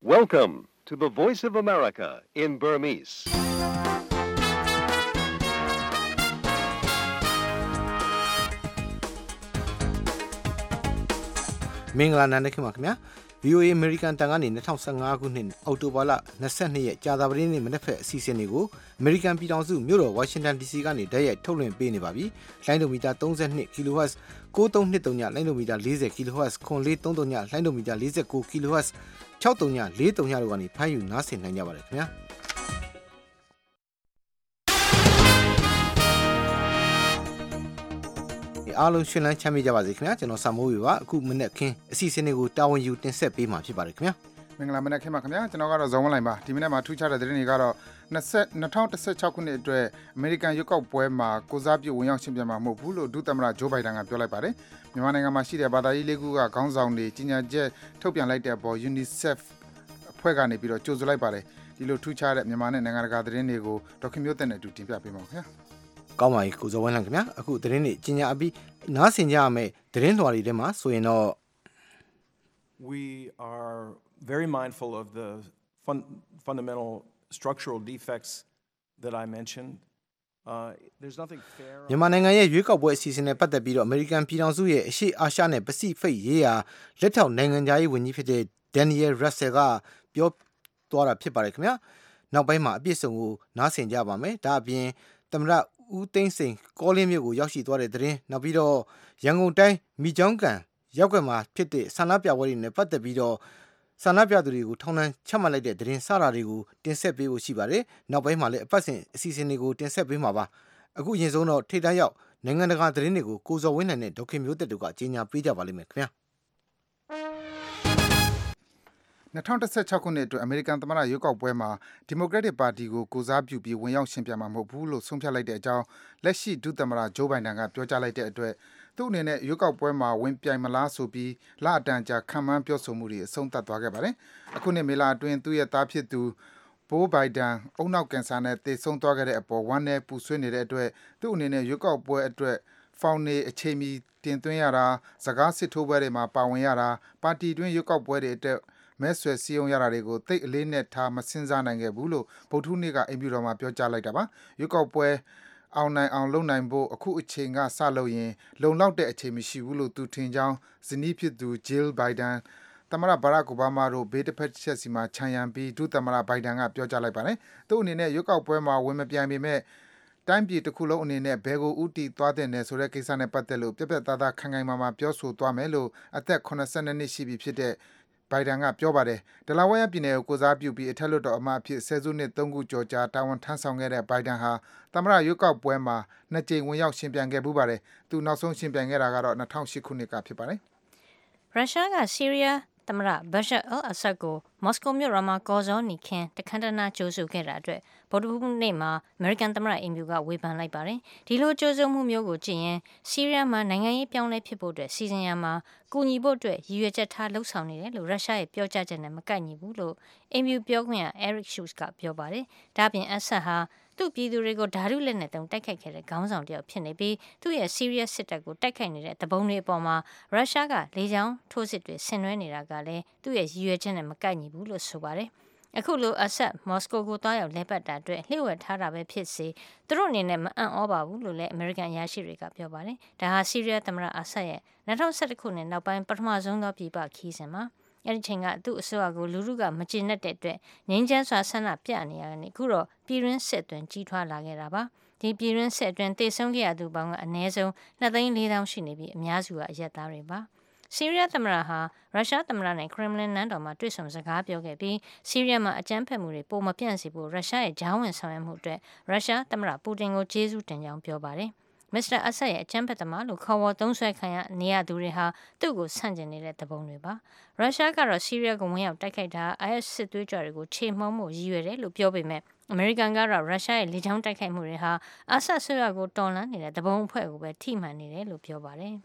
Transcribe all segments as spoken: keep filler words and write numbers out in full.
Welcome to the Voice of America in Burmese. ။မင်္ဂလာနံနက်ခင်းပါခင်ဗျာ V O A American တန်ကနေ၂၀၁၅ခုနှစ်အောက်တိုဘာလ၂၂ရက်ကြာသပတေးနေ့မနက်ဖက်အစီအစဉ်တွေကို American ပြည်ထောင်စုမြို့တော် Washington D C ကနေတိုက်ရိုက်ထုတ်လွှင့်ပေးနေပါပြီ။လိုင်းဒိုမီတာ၃၂ kHz ၉၃၂၃ညလိုင်းဒိုမီတာ၄၀ kHz ခွန်၄၃၃ညလိုင်းဒိုမီတာ၄၉ kHz ၆၃ည၄၃ညတို့ကနေဖမ်းယူနားဆင်နိုင်ကြပါတယ်ခင်ဗျာ။အားလုံးရှင်လန်းချမ်းမြေ့ကြပါစေခင်ဗျာကျွန်တော်ဆာမိုးဝေပါအခုမနေ့ခင်းအစီအစဉ်တွေကိုတာဝန်ယူတင်ဆက်ပေးမှာဖြစ်ပါတယ်ခင်ဗျာမင်္ဂလာမနက်ခင်းပါခင်ဗျာကျွန်တော်ကတော့ဇော်ဝင်းလိုင်ပါဒီမနေ့မှာထူးခြားတဲ့သတင်းတွေကတော့၂၀၁၆ခုနှစ်အတွက်အမေရိကန်ရွေးကောက်ပွဲမှာကိုစားပြုဝင်ရောက်ရှင်းပြမှာမဟုတ်ဘူးလို့ဒုသမ္မတဂျိုးဘိုင်ဒန်ကပြောလိုက်ပါတယ်မြန်မာနိုင်ငံမှာရှိတဲ့ဘာသာရေးလေးခုကခေါင်းဆောင်တွေကြီးညာချက်ထုတ်ပြန်လိုက်တဲ့အပေါ် UNICEF အဖွဲ့ကနေပြီးတော့ကြိုဆိုလိုက်ပါတယ်ဒီလိုထူးခြားတဲ့မြန်မာနဲ့နိုင်ငံတကာသတင်းတွေကိုဒေါက်ခင်မျိုးသက်နဲ့အတူတင်ပြပေးပါခင်ဗျာကောင်းပါပြီကိုဇော်ဝင်းလိုင်ခင်ဗျာအခုသတင်းတွေကြီးညာအပြီးနားဆင်ကြရမယ်သတင်းလွှာတွေထဲမှာဆိုရင်တော့ We are very mindful of the fun- fundamental structural defects that I mentioned. Uh, there's nothing fair. မြန်မာနိုင်ငံရဲ့ရွေးကောက်ပွဲအစီအစဉ်နဲ့ပတ်သက်ပြီးတော့ American ပြည်ထောင်စုရဲ့အရှေ့အာရှနဲ့ပစိဖိတ်ရေးရာလက်ထောက်နိုင်ငံသားရေးဝန်ကြီးဖြစ်တဲ့ Daniel Russell ကပြောသွားတာဖြစ်ပါတယ်ခင်ဗျာနောက်ပိုင်းမှာအပြည့်စုံကိုနားဆင်ကြပါမယ်ဒါအပြင်သမ္မတဦးသိန်းစိန်ကောလင်းမြို့ကိုရောက်ရှိသွားတဲ့သတင်းနောက်ပြီးတော့ရန်ကုန်တိုင်းမိချောင်းကန်ရောက်ွယ်မှာဖြစ်တဲ့ဆန္ဒပြပွဲတွေနဲ့ပတ်သက်ပြီးတော့ဆန္ဒပြသူတွေကိုထောင်ဒဏ်ချမှတ်လိုက်တဲ့သတင်းစတာတွေကိုတင်ဆက်ပေးဖို့ရှိပါတယ်နောက်ပိုင်းမှာလည်းအပတ်စဉ်အစီအစဉ်တွေကိုတင်ဆက်ပေးမှာပါအခုအရင်ဆုံးတော့ထိပ်တန်းရောက်နိုင်ငံတကာသတင်းတွေကိုကိုဇော်ဝင်းနိုင်နဲ့ဒေါက်ခင်မျိုးသက်တို့ကကြီးညာပေးကြပါလိမ့်မယ်ခင်ဗျာ၂၀၁၆ခုနှစ်အတွက်အမေရိကန်သမ္မတရွေးကောက်ပွဲမှာဒီမိုကရက်တစ်ပါတီကိုကိုစားပြုပြီးဝင်ရောက်ရှင်ပြမှာမဟုတ်ဘူးလို့ဆုံးဖြတ်လိုက်တဲ့အကြောင်းလက်ရှိဒုသမ္မတဂျိုးဘိုင်ဒန်ကပြောကြားလိုက်တဲ့အတွက်သူ့အနေနဲ့ရွေးကောက်ပွဲမှာဝင်ပြိုင်မလားဆိုပြီးလအတန်ကြာခံမှန်းပြောဆိုမှုတွေအဆုံးသတ်သွားခဲ့ပါတယ်။အခုနှစ်မေလအတွင်းသူ့ရဲ့သားဖြစ်သူဘိုးဘိုင်ဒန်အုံနောက်ကင်ဆာနဲ့သေဆုံးသွားခဲ့တဲ့အပေါ်ဝမ်းနည်းပူဆွေးနေတဲ့အတွက်သူ့အနေနဲ့ရွေးကောက်ပွဲအတွက်ဖောင်နေအချိန်မီတင်သွင်းရတာစကားစစ်ထိုးပွဲတွေမှာပါဝင်ရတာပါတီတွင်းရွေးကောက်ပွဲတွေအတွက်မဲဆွယ်စည်းရုံးရတာတွေကိုသိအလေးနဲ့ထားမစင်စားနိုင်ခဲ့ဘူးလို့ဗုဒ္ဓဟူးနေ့ကအင်ဖြူတော်မှာပြောကြားလိုက်တာပါရွေးကောက်ပွဲအောင်နိုင်အောင်လုပ်နိုင်ဖို့အခုအချိန်ကစလုပ်ရင်လုံလောက်တဲ့အချိန်မရှိဘူးလို့သူထင်ကြောင်းဇနီးဖြစ်သူ Jill Biden သမ္မတဘရက်အိုဘားမားတို့ဘေးတစ်ဖက်တစ်ချက်စီမှာခြံရံပြီးဒုသမ္မတဘိုင်ဒန်ကပြောကြားလိုက်ပါတယ်သူ့အနေနဲ့ရွေးကောက်ပွဲမှာဝင်မပြိုင်ပေမဲ့တိုင်းပြည်တစ်ခုလုံးအနေနဲ့ဘယ်ကိုဥတီသွားတဲ့နယ်ဆိုတဲ့ကိစ္စနဲ့ပတ်သက်လို့ပြက်ပြက်သားသားခိုင်ခိုင်မာမာပြောဆိုသွားမယ်လို့အသက်၇၂နှစ်ရှိပြီဖြစ်တဲ့ဘိုင်ဒန်ကပြောပါတယ်ဒလာဝဲယာပြည်နယ်ကိုကိုစားပြုပြီးအထက်လွှတ်တော်အမတ်အဖြစ်ဆယ်စုနှစ်သုံးခုကျော်ကြာတာဝန်ထမ်းဆောင်ခဲ့တဲ့ဘိုင်ဒန်ဟာသမ္မတရွေးကောက်ပွဲမှာနှစ်ကြိမ်ဝင်ရောက်ရှင်ပြိုင်ခဲ့ပူးပါတယ်သူနောက်ဆုံးရှင်ပြိုင်ခဲ့တာကတော့၂၀၀၈ခုနှစ်ကဖြစ်ပါတယ်ရုရှားကဆီးရီးယားသမ္မတဘရှာအယ်အဆတ်ကိုမော်စကိုမြို့တော်မှာကော်ဇောနီခင်းတခမ်းတနာကြိုးစုခဲ့တာအတွက်ဗုဒ္ဓဟူးနေ့မှာအမေရိကန်သမ္မတအင်ဖြူကဝေဖန်လိုက်ပါတယ်ဒီလိုကြိုးစုမှုမျိုးကိုကြည့်ရင်ဆီးရီးယားမှာနိုင်ငံရေးပြောင်းလဲဖြစ်ဖို့အတွက်စီစဉ်ရမှာကူညီဖို့အတွက်ရည်ရွယ်ချက်ထားလှုံ့ဆော်နေတယ်လို့ရုရှားရဲ့ပြောကြားချက်နဲ့မကိုက်ညီဘူးလို့အင်ဖြူပြောခွင့်ရ Eric Schultz ကပြောပါတယ်ဒါ့အပြင်အဆတ်ဟာသူ့ပြည်သူတွေကိုဓာတုလက်နက်သုံးတိုက်ခိုက်ခဲ့တဲ့ခေါင်းဆောင်တယောက်ဖြစ်နေပြီးသူ့ရဲ့ဆီးရီးယားစစ်တပ်ကိုတိုက်ခိုက်နေတဲ့တပုံတွေအပေါ်မှာရုရှားကလေကြောင်းထိုးစစ်တွေဆင်နွှဲနေတာကလည်းသူ့ရဲ့ရည်ရွယ်ချက်နဲ့မကိုက်ညီဘူးလို့ဆိုပါတယ်အခုလိုအဆက်မော်စကိုကိုတွားရောက်လဲပတ်တာအတွက်လှည့်ဝက်ထားတာပဲဖြစ်စေသူတို့အနေနဲ့မအံ့ဩပါဘူးလို့လည်းအမေရိကန်အရာရှိတွေကပြောပါတယ်ဒါဟာဆီးရီးယားသမ္မတအဆက်ရဲ့၂၀၁၁ခုနှစ်နောက်ပိုင်းပထမဆုံးသောပြည်ပခီးစဉ်မှာအဲ့ဒီချိန်ကသူ့အစိုးရကိုလူလူကမကျေနပ်တဲ့အတွက်ငြိမ်းချမ်းစွာဆန္ဒပြနေရတဲ့အခုတော့ပြည်တွင်းစစ်အတွင်းကြီးထွားလာခဲ့တာပါဒီပြည်တွင်းစစ်အတွင်းတေဆုံးခဲ့ရသူပေါင်းကအနည်းဆုံး၂သိန်း၄သောင်းရှိနေပြီးအများစုကအရက်သားတွေပါဆီးရီးယားသမ္မတဟာရုရှားသမ္မတနဲ့ခရမ်လင်နန်းတော်မှာတွေ့ဆုံစကားပြောခဲ့ပြီးဆီးရီးယားမှာအကြမ်းဖက်မှုတွေပိုမပြန့်စေဖို့ရုရှားရဲ့ဂျားဝင်ဆောင်ရွက်မှုအတွက်ရုရှားသမ္မတပူတင်ကိုကျေးဇူးတင်ကြောင်းပြောပါတယ်မစ္စတာအဆတ်ရဲ့အကြမ်းဖက်သမားလို့ခေါ်ဝေါ်သုံးဆွဲခံရနေရသူတွေဟာသူ့ကိုဆန့်ကျင်နေတဲ့သဘောတွေပါရုရှားကတော့ဆီးရီးယားကိုဝင်ရောက်တိုက်ခိုက်တာ I S စစ်သွေးကြွတွေကိုခြေမှုန်းမှုရည်ရွယ်တယ်လို့ပြောပေမဲ့အမေရိကန်ကတော့ရုရှားရဲ့လေကြောင်းတိုက်ခိုက်မှုတွေဟာအဆတ်ဆွေးရကိုတော်လှန်နေတဲ့သဘောအဖွဲ့ကိုပဲထိမှန်နေတယ်လို့ပြောပါတယ်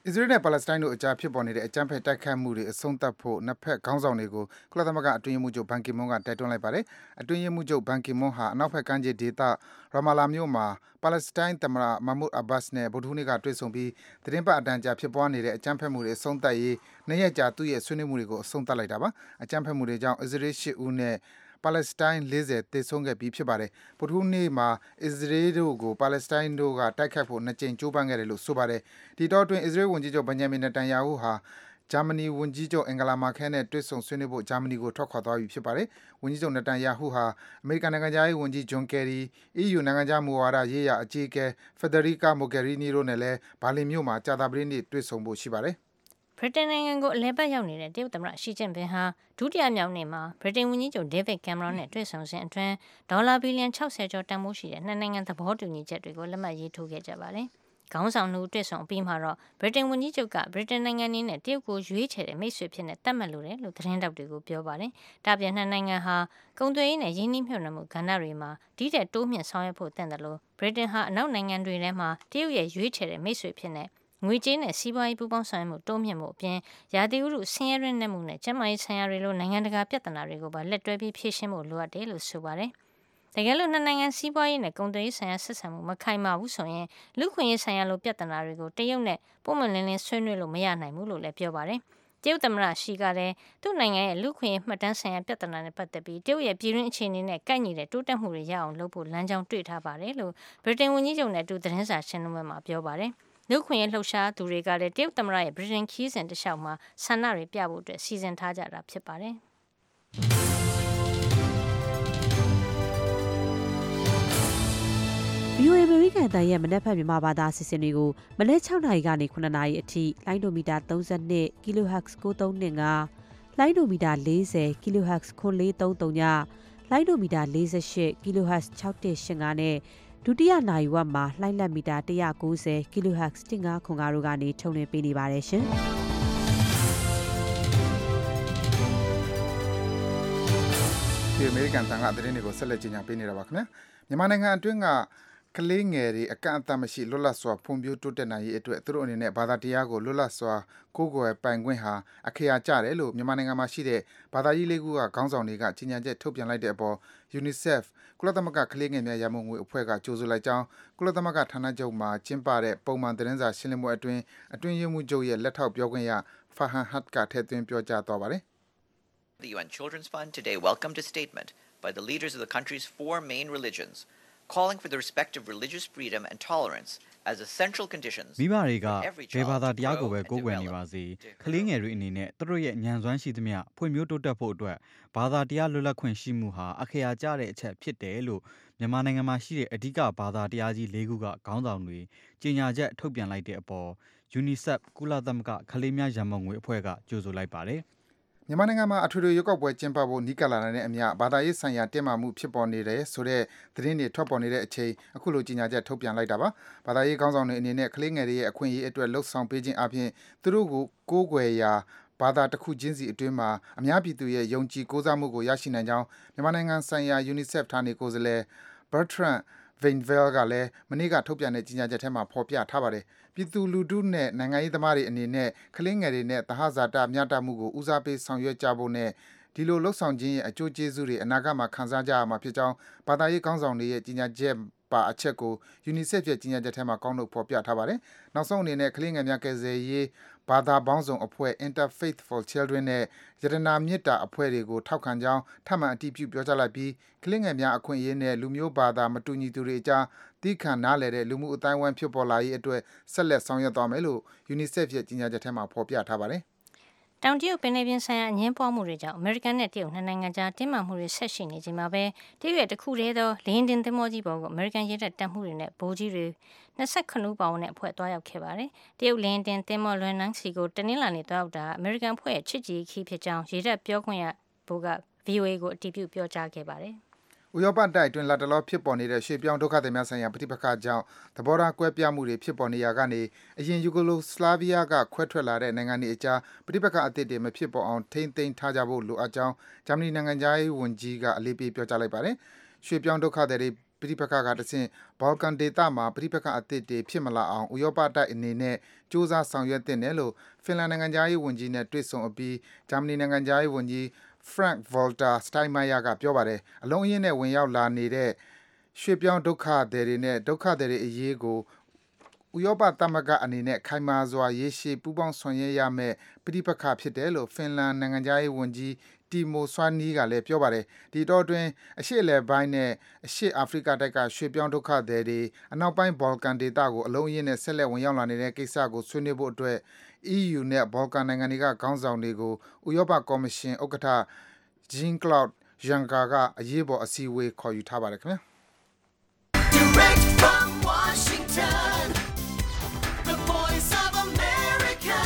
အစ္စရေးနဲ့ပါလက်စတိုင်းတို့အကြားဖြစ်ပေါ်နေတဲ့အကြမ်းဖက်တိုက်ခိုက်မှုတွေအဆုံးသတ်ဖို့နှစ်ဖက်ခေါင်းဆောင်တွေကိုကုလသမဂ္ဂအတွင်းရေးမှူးချုပ်ဘန်ကီမွန်းကတိုက်တွန်းလိုက်ပါတယ်။အတွင်းရေးမှူးချုပ်ဘန်ကီမွန်းဟာအနောက်ဘက်ကမ်းခြေဒေသရာမာလာမြို့မှာပါလက်စတိုင်းသမ္မတမာမုတ်အဘတ်စ်နဲ့ဗုဒ္ဓဟူးနေ့ကတွေ့ဆုံပြီးသတင်းပတ်အတန်ကြာဖြစ်ပွားနေတဲ့အကြမ်းဖက်မှုတွေအဆုံးသတ်ရေးနှစ်ရက်ကြာသူ့ရဲ့ဆွေးနွေးမှုတွေကိုအဆုံးသတ်လိုက်တာပါ။အကြမ်းဖက်မှုတွေကြောင့်အစ္စရေး၈ဦးနဲ့ပါလက်စတိုင်း၄၀သေဆုံးခဲ့ပြီးဖြစ်ပါတယ်။ဗုဒ္ဓဟူးနေ့မှာအစ္စရေးတို့ကိုပါလက်စတိုင်းတို့ကတိုက်ခိုက်ဖို့နှစ်ကြိမ်ကြိုးပမ်းခဲ့တယ်လို့ဆိုပါတယ်။ဒီတော့အတွင်းအစ္စရေးဝန်ကြီးချုပ်ဘင်ဂျမင်နေတန်ယာဟုဟာဂျာမနီဝန်ကြီးချုပ်အင်္ဂလာမာခဲနဲ့တွေ့ဆုံဆွေးနွေးဖို့ဂျာမနီကိုထွက်ခွာသွားပြီဖြစ်ပါတယ်။ဝန်ကြီးချုပ်နေတန်ယာဟုဟာအမေရိကန်နိုင်ငံသားရေးဝန်ကြီးဂျွန်ကယ်ရီ အီးယူ နိုင်ငံခြားမူဝါဒရေးရာအကြီးအကဲဖက်ဒရီကာမိုဂယ်ရီနီတို့နဲ့လည်းဘာလင်မြို့မှာကြာသပတေးနေ့တွေ့ဆုံဖို့ရှိပါတယ်။ဗြိတိန်နိုင်ငံကိုအလဲပတ်ရောက်နေတဲ့တရုတ်သမ္မတရှီကျင့်ပင်ဟာဒုတိယမြောက်နေ့မှာဗြိတိန်ဝန်ကြီးချုပ်ဒေးဗစ်ကင်မရွန်နဲ့တွေ့ဆုံစဉ်အတွင်းဒေါ်လာဘီလီယံ၆၀ကျော်တန်ဖိုးရှိတဲ့နှစ်နိုင်ငံသဘောတူညီချက်တွေကိုလက်မှတ်ရေးထိုးခဲ့ကြပါတယ်။ခေါင်းဆောင်တို့တွေ့ဆုံပြီးမှတော့ဗြိတိန်ဝန်ကြီးချုပ်ကဗြိတိန်နိုင်ငံအနေနဲ့တရုတ်ကိုရွေးချယ်တဲ့မိတ်ဆွေဖြစ်နေတတ်မှတ်လို့တယ်လို့သတင်းတောက်တွေကိုပြောပါတယ်။ဒါပြင်နှစ်နိုင်ငံဟာကုန်သွယ်ရေးနဲ့ရင်းနှီးမြှုပ်နှံမှုကဏ္ဍတွေမှာဒီတဲ့တိုးမြင့်ဆောင်ရွက်ဖို့တင့်တယ်လို့ဗြိတိန်ဟာအနောက်နိုင်ငံတွေထဲမှာတရုတ်ရဲ့ရွေးချယ်တဲ့မိတ်ဆွေဖြစ်နေငွေကြေးနဲ့စီးပွားရေးပူးပေါင်းဆောင်ရွက်မှုတိုးမြင့်မှုအပြင်ရာသီဥတုဆင်းရဲတွင်းနှက်မှုနဲ့ကျန်းမာရေးဆိုင်ရာတွေလိုနိုင်ငံတကာပြဿနာတွေကိုပါလက်တွဲပြီးဖြေရှင်းဖို့လိုအပ်တယ်လို့ဆိုပါတယ်။တကယ်လို့နှစ်နိုင်ငံစီးပွားရေးနဲ့ကုန်သွယ်ရေးဆိုင်ရာဆက်ဆံမှုမခိုင်မာဘူးဆိုရင်လူခွင့်ရေးဆိုင်ရာလိုပြဿနာတွေကိုတရုတ်နဲ့ပုံမှန်လင်းလင်းဆွေးနွေးလို့မရနိုင်ဘူးလို့လည်းပြောပါတယ်။တရုတ်သမ္မတရှီကလည်းသူ့နိုင်ငံရဲ့လူခွင့်ရေးမှတ်တမ်းဆိုင်ရာပြဿနာနဲ့ပတ်သက်ပြီးတရုတ်ရဲ့ပြည်တွင်းအခြေအနေနဲ့ကိုက်ညီတဲ့တိုးတက်မှုတွေရအောင်လုပ်ဖို့လမ်းကြောင်းတွေ့ထားပါတယ်လို့ဗြိတိန်ဝန်ကြီးချုပ်နဲ့အတူသတင်းစာရှင်းလင်းပွဲမှာပြောပါတယ်။လူခွင့်ရေးလှုပ်ရှားသူတွေကလည်းတရုတ်သမ္မတရဲ့ဗြိတိန်ခီးစဉ်တစ်လျှောက်မှာဆန္ဒတွေပြဖို့အတွက်စီစဉ်ထားကြတာဖြစ်ပါတယ်။ဗီအိုအေ American အသံရဲ့မနက်ဖြန်မြန်မာဘာသာအစီအစဉ်တွေကိုမနက်၆နာရီကနေခုနှစ်နာရီအထိလိုင်းဒိုမီတာသုံး၂ kilohertz ၉၃၂၅လိုင်းဒိုမီတာ၄၀ kilohertz ခွန်၄၃၃ညလိုင်းဒိုမီတာ၄၈ kilohertz ၆၁၈၅နဲ့ဒုတိယနာရီဝက်မှာလှိုင်းလက်မီတာ၁၉၀ kilohertz ၁၅ခွန်ကားတို့ကနေထုတ်လွှင့်ပေးနေပါတယ်ရှင်။ဒီအမေရိကန်တန်ခါသတင်းတွေကိုဆက်လက်ကြီးညာပေးနေတာပါခင်ဗျာ။မြန်မာနိုင်ငံအတွင်းကကလေးငယ်တွေအကန့်အသတ်မရှိလွတ်လပ်စွာဖွံ့ဖြိုးတိုးတက်နိုင်ရေးအတွက်သူတို့အနေနဲ့ဘာသာတရားကိုလွတ်လပ်စွာကိုးကွယ်ပိုင်ခွင့်ဟာအခရာကျတယ်လို့မြန်မာနိုင်ငံမှာရှိတဲ့ဘာသာရေးလေးခုကခေါင်းဆောင်တွေကကြီးညာချက်ထုတ်ပြန်လိုက်တဲ့အပေါ် UNICEF ကုလသမဂ္ဂကလေးငယ်များရန်ပုံငွေအဖွဲ့ကကြိုဆိုလိုက်ကြောင်းကုလသမဂ္ဂဌာနချုပ်မှာကျင်းပတဲ့ပုံမှန်သတင်းစာရှင်းလင်းပွဲအတွင်းအတွင်းရေးမှူးချုပ်ရဲ့လက်ထောက်ပြောခွင့်ရ Farhan Haq ကထည့်သွင်းပြောကြားသွားပါတယ်။ The U N Children's Fund today welcomed a statement by the leaders of the country's four main religions calling for the respect of religious freedom and tolerance as essential conditions မိဘတွေကဘယ်ဘာသာတရားကိုပဲကိုးကွယ်နေပါစေကလေးငယ်တွေအနေနဲ့သူတို့ရဲ့ဉာဏ်စွမ်းရှိသမျှဖွံ့ဖြိုးတိုးတက်ဖို့အတွက်ဘာသာတရားလွတ်လပ်ခွင့်ရှိမှုဟာအခရာကျတဲ့အချက်ဖြစ်တယ်လို့မြန်မာနိုင်ငံမှာရှိတဲ့အဓိကဘာသာတရားကြီး၄ခုကခေါင်းဆောင်တွေကြေညာချက်ထုတ်ပြန်လိုက်တဲ့အပေါ် UNICEF ကုလသမဂ္ဂကလေးများရန်ပုံငွေအဖွဲ့ကကြိုဆိုလိုက်ပါတယ်မြန်မာနိုင်ငံမှာအထွေထွေရွေးကောက်ပွဲကျင်းပဖို့နီးကပ်လာတဲ့အမျှဘာသာရေးဆိုင်ရာတင်းမာမှုဖြစ်ပေါ်နေတယ်ဆိုတဲ့သတင်းတွေထွက်ပေါ်နေတဲ့အချိန်အခုလိုကြီးညာချက်ထုတ်ပြန်လိုက်တာပါဘာသာရေးခေါင်းဆောင်တွေအနေနဲ့ကလေးငယ်တွေရဲ့အခွင့်အရေးအတွက်လှုံ့ဆော်ပေးခြင်းအပြင်သူတို့ကိုကိုးကွယ်ရာဘာသာတစ်ခုချင်းစီအတွင်းမှာအများပြည်သူရဲ့ယုံကြည်ကိုးစားမှုကိုရရှိနိုင်ကြောင်းမြန်မာနိုင်ငံဆိုင်ရာ UNICEF ဌာနေကိုယ်စားလှယ် Bertrand Vainville ကလည်းမနေ့ကထုတ်ပြန်တဲ့ကြီးညာချက်ထဲမှာဖော်ပြထားပါတယ်ပြည်သူလူထုနဲ့နိုင်ငံရေးသမားတွေအနေနဲ့ကလေးငယ်တွေနဲ့သဟဇာတမျှတမှုကိုဦးစားပေးဆောင်ရွက်ကြဖို့နဲ့ဒီလိုလှုပ်ဆောင်ခြင်းရဲ့အကျိုးကျေးဇူးတွေအနာဂတ်မှာခံစားကြရမှာဖြစ်ကြောင်းဘာသာရေးခေါင်းဆောင်တွေရဲ့ကြီးညာချက်ပါအချက်ကို UNICEF ရဲ့ကြီးညာချက်ထဲမှာကောင်းလို့ဖော်ပြထားပါတယ်။နောက်ဆုံးအနေနဲ့ကလေးငယ်များကယ်ဆယ်ရေးဘာသာပေါင်းစုံအဖွဲ့ Interfaith for Children နဲ့ယတနာမြစ်တာအဖွဲ့တွေကိုထောက်ခံကြောင်းထပ်မံအတည်ပြုပြောကြားလိုက်ပြီးကလေးငယ်များအခွင့်အရေးနဲ့လူမျိုးဘာသာမတူညီသူတွေအကြားတိခန့်နားလည်တဲ့လူမှုအတိုင်းအဝိုင်းဖြစ်ပေါ်လာရေးအတွက်ဆက်လက်ဆောင်ရွက်သွားမယ်လို့ UNICEF ရဲ့ကြီးညာချက်ထဲမှာဖော်ပြထားပါတယ်။တောင်တရုတ်ပင်လယ်ပြင်ဆိုင်ရာအငင်းပွားမှုတွေကြောင့်အမေရိကန်နဲ့တရုတ်နှစ်နိုင်ငံကြားတင်းမာမှုတွေဆက်ရှိနေချိန်မှာပဲတရုတ်ရဲ့တခုတည်းသောလင်းတင်သင်္ဘောကြီးပေါ်ကိုအမေရိကန်ရဲတပ်တပ်မှုတွေနဲ့ဗိုလ်ကြီးတွေ၂၇ဦးပါဝင်တဲ့အဖွဲ့သွားရောက်ခဲ့ပါတယ်။တရုတ်လင်းတင်သင်္ဘောလွန်နန်းစီကိုတနင်္လာနေ့သွားရောက်တာအမေရိကန်အဖွဲ့ရဲ့ချစ်ကြည်ခီးဖြစ်ကြောင်းရဲတပ်ပြောခွင့်ရဘိုးက ဗွီအိုအေ ကိုအတည်ပြုပြောကြားခဲ့ပါတယ်။ဥရောပတိုက်တွင်လာတလောဖြစ်ပေါ်နေတဲ့ရွှေပြောင်းဒုက္ခသည်များဆိုင်ရာပဋိပက္ခကြောင့်သဘောထားကွဲပြားမှုတွေဖြစ်ပေါ်နေရာကနေအရင်ယူဂိုလိုစလာဗီးယားကခွဲထွက်လာတဲ့နိုင်ငံတွေအကြားပဋိပက္ခအသစ်တွေမဖြစ်ပေါ်အောင်ထိန်းသိမ်းထားကြဖို့လိုအပ်ကြောင်းဂျာမနီနိုင်ငံသားရေးဝန်ကြီးကအလေးပေးပြောကြားလိုက်ပါတယ်။ရွှေပြောင်းဒုက္ခသည်တွေပဋိပက္ခကတဆင့်ဘော်လကန်ဒေသမှာပဋိပက္ခအသစ်တွေဖြစ်မလာအောင်ဥရောပတိုက်အနေနဲ့စူးစမ်းဆောင်ရွက်တဲ့နယ်လို့ဖင်လန်နိုင်ငံသားရေးဝန်ကြီးနဲ့တွေ့ဆုံအပြီးဂျာမနီနိုင်ငံသားရေးဝန်ကြီး Frank Walter Steinmeier ကပြောပါတယ်အလုံးအင်းနဲ့ဝင်ရောက်လာနေတဲ့ရွှေပြောင်းဒုက္ခသည်တွေနဲ့ဒုက္ခသည်တွေအရေးကိုဥရောပသမဂ္ဂအနေနဲ့ခိုင်မာစွာရေရှည်ပူးပေါင်းဆောင်ရွက်ရမယ့်ပဋိပက္ခဖြစ်တယ်လို့ဖင်လန်နိုင်ငံသားရေးဝန်ကြီးတီမိုဆွာနီကလည်းပြောပါတယ်ဒီတော့တွင်အရှေ့အလယ်ပိုင်းနဲ့အရှေ့အာဖရိကတိုက်ကရွှေပြောင်းဒုက္ခသည်တွေအနောက်ပိုင်းဘော်လကန်ဒေသကိုအလုံးအင်းနဲ့ဆက်လက်ဝင်ရောက်လာနေတဲ့ကိစ္စကိုဆွေးနွေးဖို့အတွက် E U နဲ့ဘော်လကန်နိုင်ငံတွေကခေါင်းဆောင်တွေကိုဥရောပကော်မရှင်ဥက္ကဋ္ဌ Jean-Claude Juncker ကအရေးပေါ်အစည်းအဝေးခေါ်ယူထားပါတယ်ခင်ဗျာ Direct from Washington The Voice of America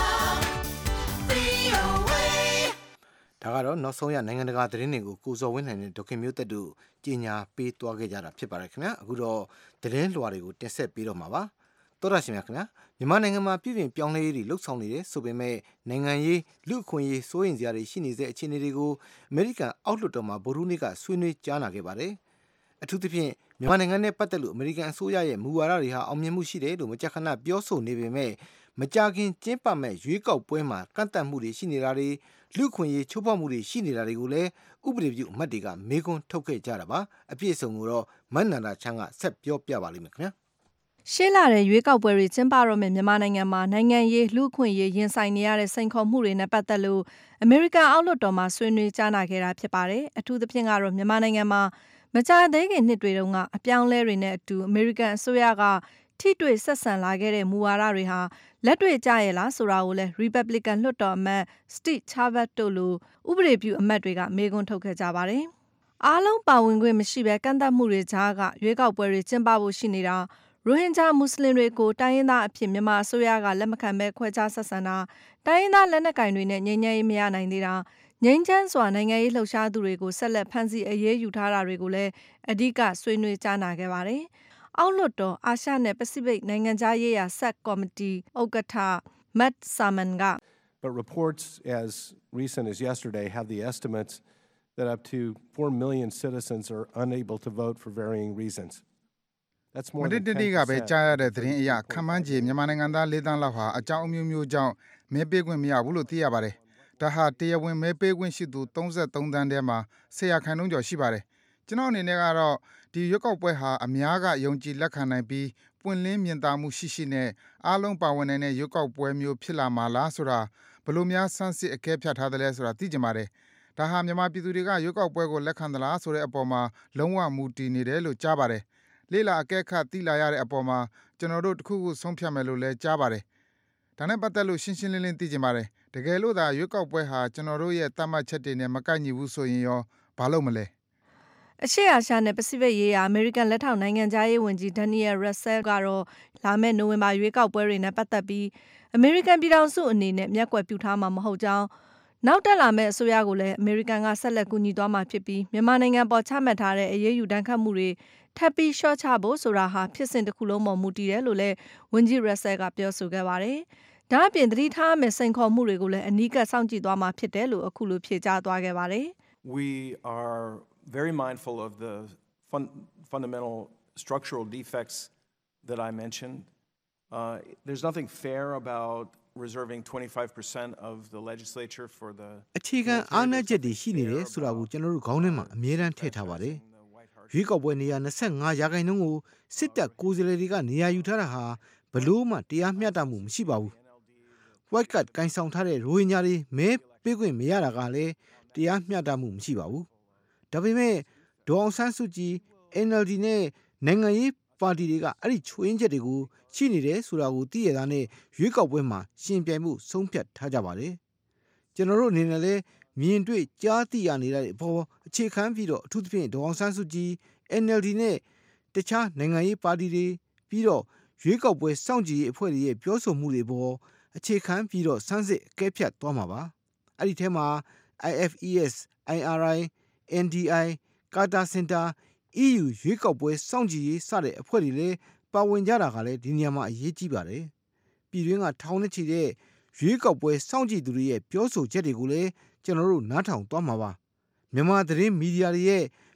V O A ဒါကတော့နောက်ဆုံးရနိုင်ငံတကာသတင်းတွေကိုကိုစော်ဝင်းနိုင်တဲ့ဒေါခင်မျိုးသက်တို့ကြီးညာပေးသွားခဲ့ကြတာဖြစ်ပါတယ်ခင်ဗျာအခုတော့သတင်းလွှာတွေကိုတင်ဆက်ပေးတော့မှာပါတော်ရရှိမြခင်ဗျာမြန်မာနိုင်ငံမှာပြည်ပြင်ပြောင်းလဲရေးတွေလှုပ်ဆောင်နေတယ်ဆိုပေမဲ့နိုင်ငံရေးလူအခွင့်အရေးစိုးရိမ်စရာတွေရှိနေတဲ့အခြေအနေတွေကိုအမေရိကန်အောက်လွှတ်တော်မှာဗိုလ်ရုံးတွေကဆွေးနွေးကြားနာခဲ့ပါတယ်အထူးသဖြင့်မြန်မာနိုင်ငံနဲ့ပတ်သက်လို့အမေရိကန်အစိုးရရဲ့မူဝါဒတွေဟာအောင်မြင်မှုရှိတယ်လို့မကြာခဏပြောဆိုနေပေမဲ့မကြာခင်ကျင်းပမဲ့ရွေးကောက်ပွဲမှာကန့်သတ်မှုတွေရှိနေတာတွေလူခွင့်ရေးချိုးဖောက်မှုတွေရှိနေတာတွေကိုလည်းဥပဒေပြုအမတ်တွေကမေးခွန်းထုတ်ခဲ့ကြတာပါအပြည့်အစုံကိုတော့မန်နန္ဒာချမ်းကဆက်ပြောပြပါလိမ့်မယ်ခင်ဗျာရှေ့လာတဲ့ရွေးကောက်ပွဲတွေကျင်းပတော့မယ့်မြန်မာနိုင်ငံမှာနိုင်ငံရေးလူခွင့်ရေးရင်ဆိုင်နေရတဲ့စိန်ခေါ်မှုတွေနဲ့ပတ်သက်လို့အမေရိကန်အောက်လွှတ်တော်မှာဆွေးနွေးကြားနာခဲ့တာဖြစ်ပါတယ်အထူးသဖြင့်ကတော့မြန်မာနိုင်ငံမှာမကြာသေးခင်နှစ်တွေတုန်းကအပြောင်းလဲတွေနဲ့အတူအမေရိကန်အစိုးရကထိတွေ့ဆက်ဆံလာခဲ့တဲ့မူဝါဒတွေဟာလက်တွေ့ကျရဲ့လားဆိုတာကိုလည်း Republican လွှတ်တော်အမတ် Steve Chabot တို့လိုဥပဒေပြုအမတ်တွေကမေးခွန်းထုတ်ခဲ့ကြပါတယ်အားလုံးပါဝင်ခွင့်မရှိဘဲကန့်သတ်မှုတွေကြားကရွေးကောက်ပွဲတွေကျင်းပဖို့ရှိနေတာရိုဟင်ဂျာမွတ်စလင်တွေကိုတိုင်းရင်းသားအဖြစ်မြန်မာအစိုးရကလက်မခံဘဲခွဲခြားဆက်ဆံတာတိုင်းရင်းသားလက်နက်ကိုင်တွေနဲ့ငြိမ်းချမ်းရေးမရနိုင်သေးတာငြိမ်းချမ်းစွာနိုင်ငံရေးလှုပ်ရှားသူတွေကိုဆက်လက်ဖမ်းဆီးအရေးယူထားတာတွေကိုလည်းအဓိကဆွေးနွေးကြားနာခဲ့ပါတယ်။အောက်လွှတ်တော်အာရှနဲ့ပစိဖိတ်နိုင်ငံခြားရေးရာဆက်ကော်မတီဥက္ကဋ္ဌ Matt Salmon က But reports as recent as yesterday have the estimates that up to four million citizens are unable to vote for varying reasons. That's more than ten percent. မနေ့တနေ့ကပဲကြားရတဲ့သတင်းအရခန့်မှန်းခြေမြန်မာနိုင်ငံသား၄သန်းလောက်ဟာအကြောင်းအမျိုးမျိုးကြောင့်မဲပေးခွင့်မရဘူးလို့သိရပါတယ်။ဒါဟာတရားဝင်မဲပေးခွင့်ရှိသူ၃၃သန်းထဲမှာ၁၀ရာခိုင်နှုန်းကျော်ရှိပါတယ်။ကျွန်တော်အနေနဲ့ကတော့ဒီရွက်ကောက်ပွဲဟာအများကယုံကြည်လက်ခံနိုင်ပြီးပွင့်လင်းမြင်သာမှုရှိရှိနဲ့အားလုံးပါဝင်နိုင်တဲ့ရွက်ကောက်ပွဲမျိုးဖြစ်လာမှာလားဆိုတာဘယ်လိုများစမ်းစစ်အကဲဖြတ်ထားသလဲဆိုတာသိကြပါတယ်။ဒါဟာမြန်မာပြည်သူတွေကရွက်ကောက်ပွဲကိုလက်ခံသလားဆိုတဲ့အပေါ်မှာလုံးဝမူတည်နေတယ်လို့ကြားပါတယ်။လေးလာအကဲခတ်သိလာရတဲ့အပေါ်မှာကျွန်တော်တို့တခုခုဆုံးဖြတ်မယ်လို့လည်းကြားပါတယ်။ဒါနဲ့ပတ်သက်လို့ရှင်းရှင်းလင်းလင်းသိကြပါတယ်။တကယ်လို့သာရွက်ကောက်ပွဲဟာကျွန်တော်တို့ရဲ့သတ်မှတ်ချက်တွေနဲ့မကိုက်ညီဘူးဆိုရင်ရောဘာလို့မလဲအရှေ့အာရှနဲ့ပစိဖိတ်ရေးရာအမေရိကန်လက်ထောက်နိုင်ငံသားရေးဝန်ကြီးဒန်နီယယ်ရက်ဆဲကတော့လာမယ့်နိုဝင်ဘာရွေးကောက်ပွဲတွေနဲ့ပတ်သက်ပြီးအမေရိကန်ပြည်ထောင်စုအနေနဲ့မျက်ကွယ်ပြုထားမှာမဟုတ်ကြောင်းနောက်တက်လာမယ့်အစိုးရကိုလည်းအမေရိကန်ကဆက်လက်ကူညီသွားမှာဖြစ်ပြီးမြန်မာနိုင်ငံပေါ်ချမှတ်ထားတဲ့အရေးယူဒဏ်ခတ်မှုတွေထပ်ပြီးလျှော့ချဖို့ဆိုတာဟာဖြစ်စဉ်တစ်ခုလုံးပေါ်မူတည်တယ်လို့လည်းဝန်ကြီးရက်ဆဲကပြောဆိုခဲ့ပါတယ်။ဒါအပြင်သတိထားမယ့်စိန်ခေါ်မှုတွေကိုလည်းအနီးကပ်စောင့်ကြည့်သွားမှာဖြစ်တယ်လို့အခုလိုဖြေကြားသွားခဲ့ပါတယ်။ We are very mindful of the fun, fundamental structural defects that I mentioned. Uh, there's nothing fair about reserving twenty-five percent of the legislature for the အခြေခံအားနည်းချက်တွေရှိနေတယ်ဆိုတာကိုကျွန်တော်တို့ခေါင်းထဲမှာအမြဲတမ်းထည့်ထားပါတယ်။ရွေးကောက်ပွဲနေရာ၂၅ရာခိုင်နှုန်းကိုစစ်တပ်ကိုယ်စားလှယ်တွေကနေရာယူထားတာဟာဘလို့မှတရားမျှတမှုမရှိပါဘူး။ White Card ကိုင်ဆောင်ထားတဲ့ရိုဟင်ဂျာတွေမဲပေးခွင့်မရတာကလည်းတရားမျှတမှုမရှိပါဘူး။ဒါပေမဲ့ဒေါအောင်ဆန်းစုကြည် N L D နဲ့နိုင်ငံရေးပါတီတွေကအဲ့ဒီချွေးချက်တွေကိုရှိနေတယ်ဆိုတာကိုသိရတာနဲ့ရွေးကောက်ပွဲမှာရှင်ပြိုင်မှုဆုံးဖြတ်ထားကြပါတယ်။ကျွန်တော်တို့အနေနဲ့လည်းမြင်တွေ့ကြားသိရနေတဲ့အပေါ်အခြေခံပြီးတော့အထူးသဖြင့်ဒေါအောင်ဆန်းစုကြည် N L D နဲ့တခြားနိုင်ငံရေးပါတီတွေပြီးတော့ရွေးကောက်ပွဲစောင့်ကြည့်ရေးအဖွဲ့တွေရဲ့ပြောဆိုမှုတွေပေါ်အခြေခံပြီးတော့စမ်းစစ်အကဲဖြတ်သွားမှာပါ။အဲ့ဒီထဲမှာ I F E S, I R I, N D I, Carter Center, E U ရွေးကောက်ပွဲစောင့်ကြည့်ရေးစတဲ့အဖွဲ့တွေလည်းပါဝင်ကြတာကလည်းဒီနေရာမှာအရေးကြီးပါတယ်။ပြည်တွင်းကထောင်နဲ့ချီတဲ့ရွေးကောက်ပွဲစောင့်ကြည့်သူတွေရဲ့ပြောဆိုချက်တွေကိုလည်းကျွန်တော်တို့နားထောင်သွားမှာပါ။မြန်မာသတင်းမီဒီယာတွေရဲ့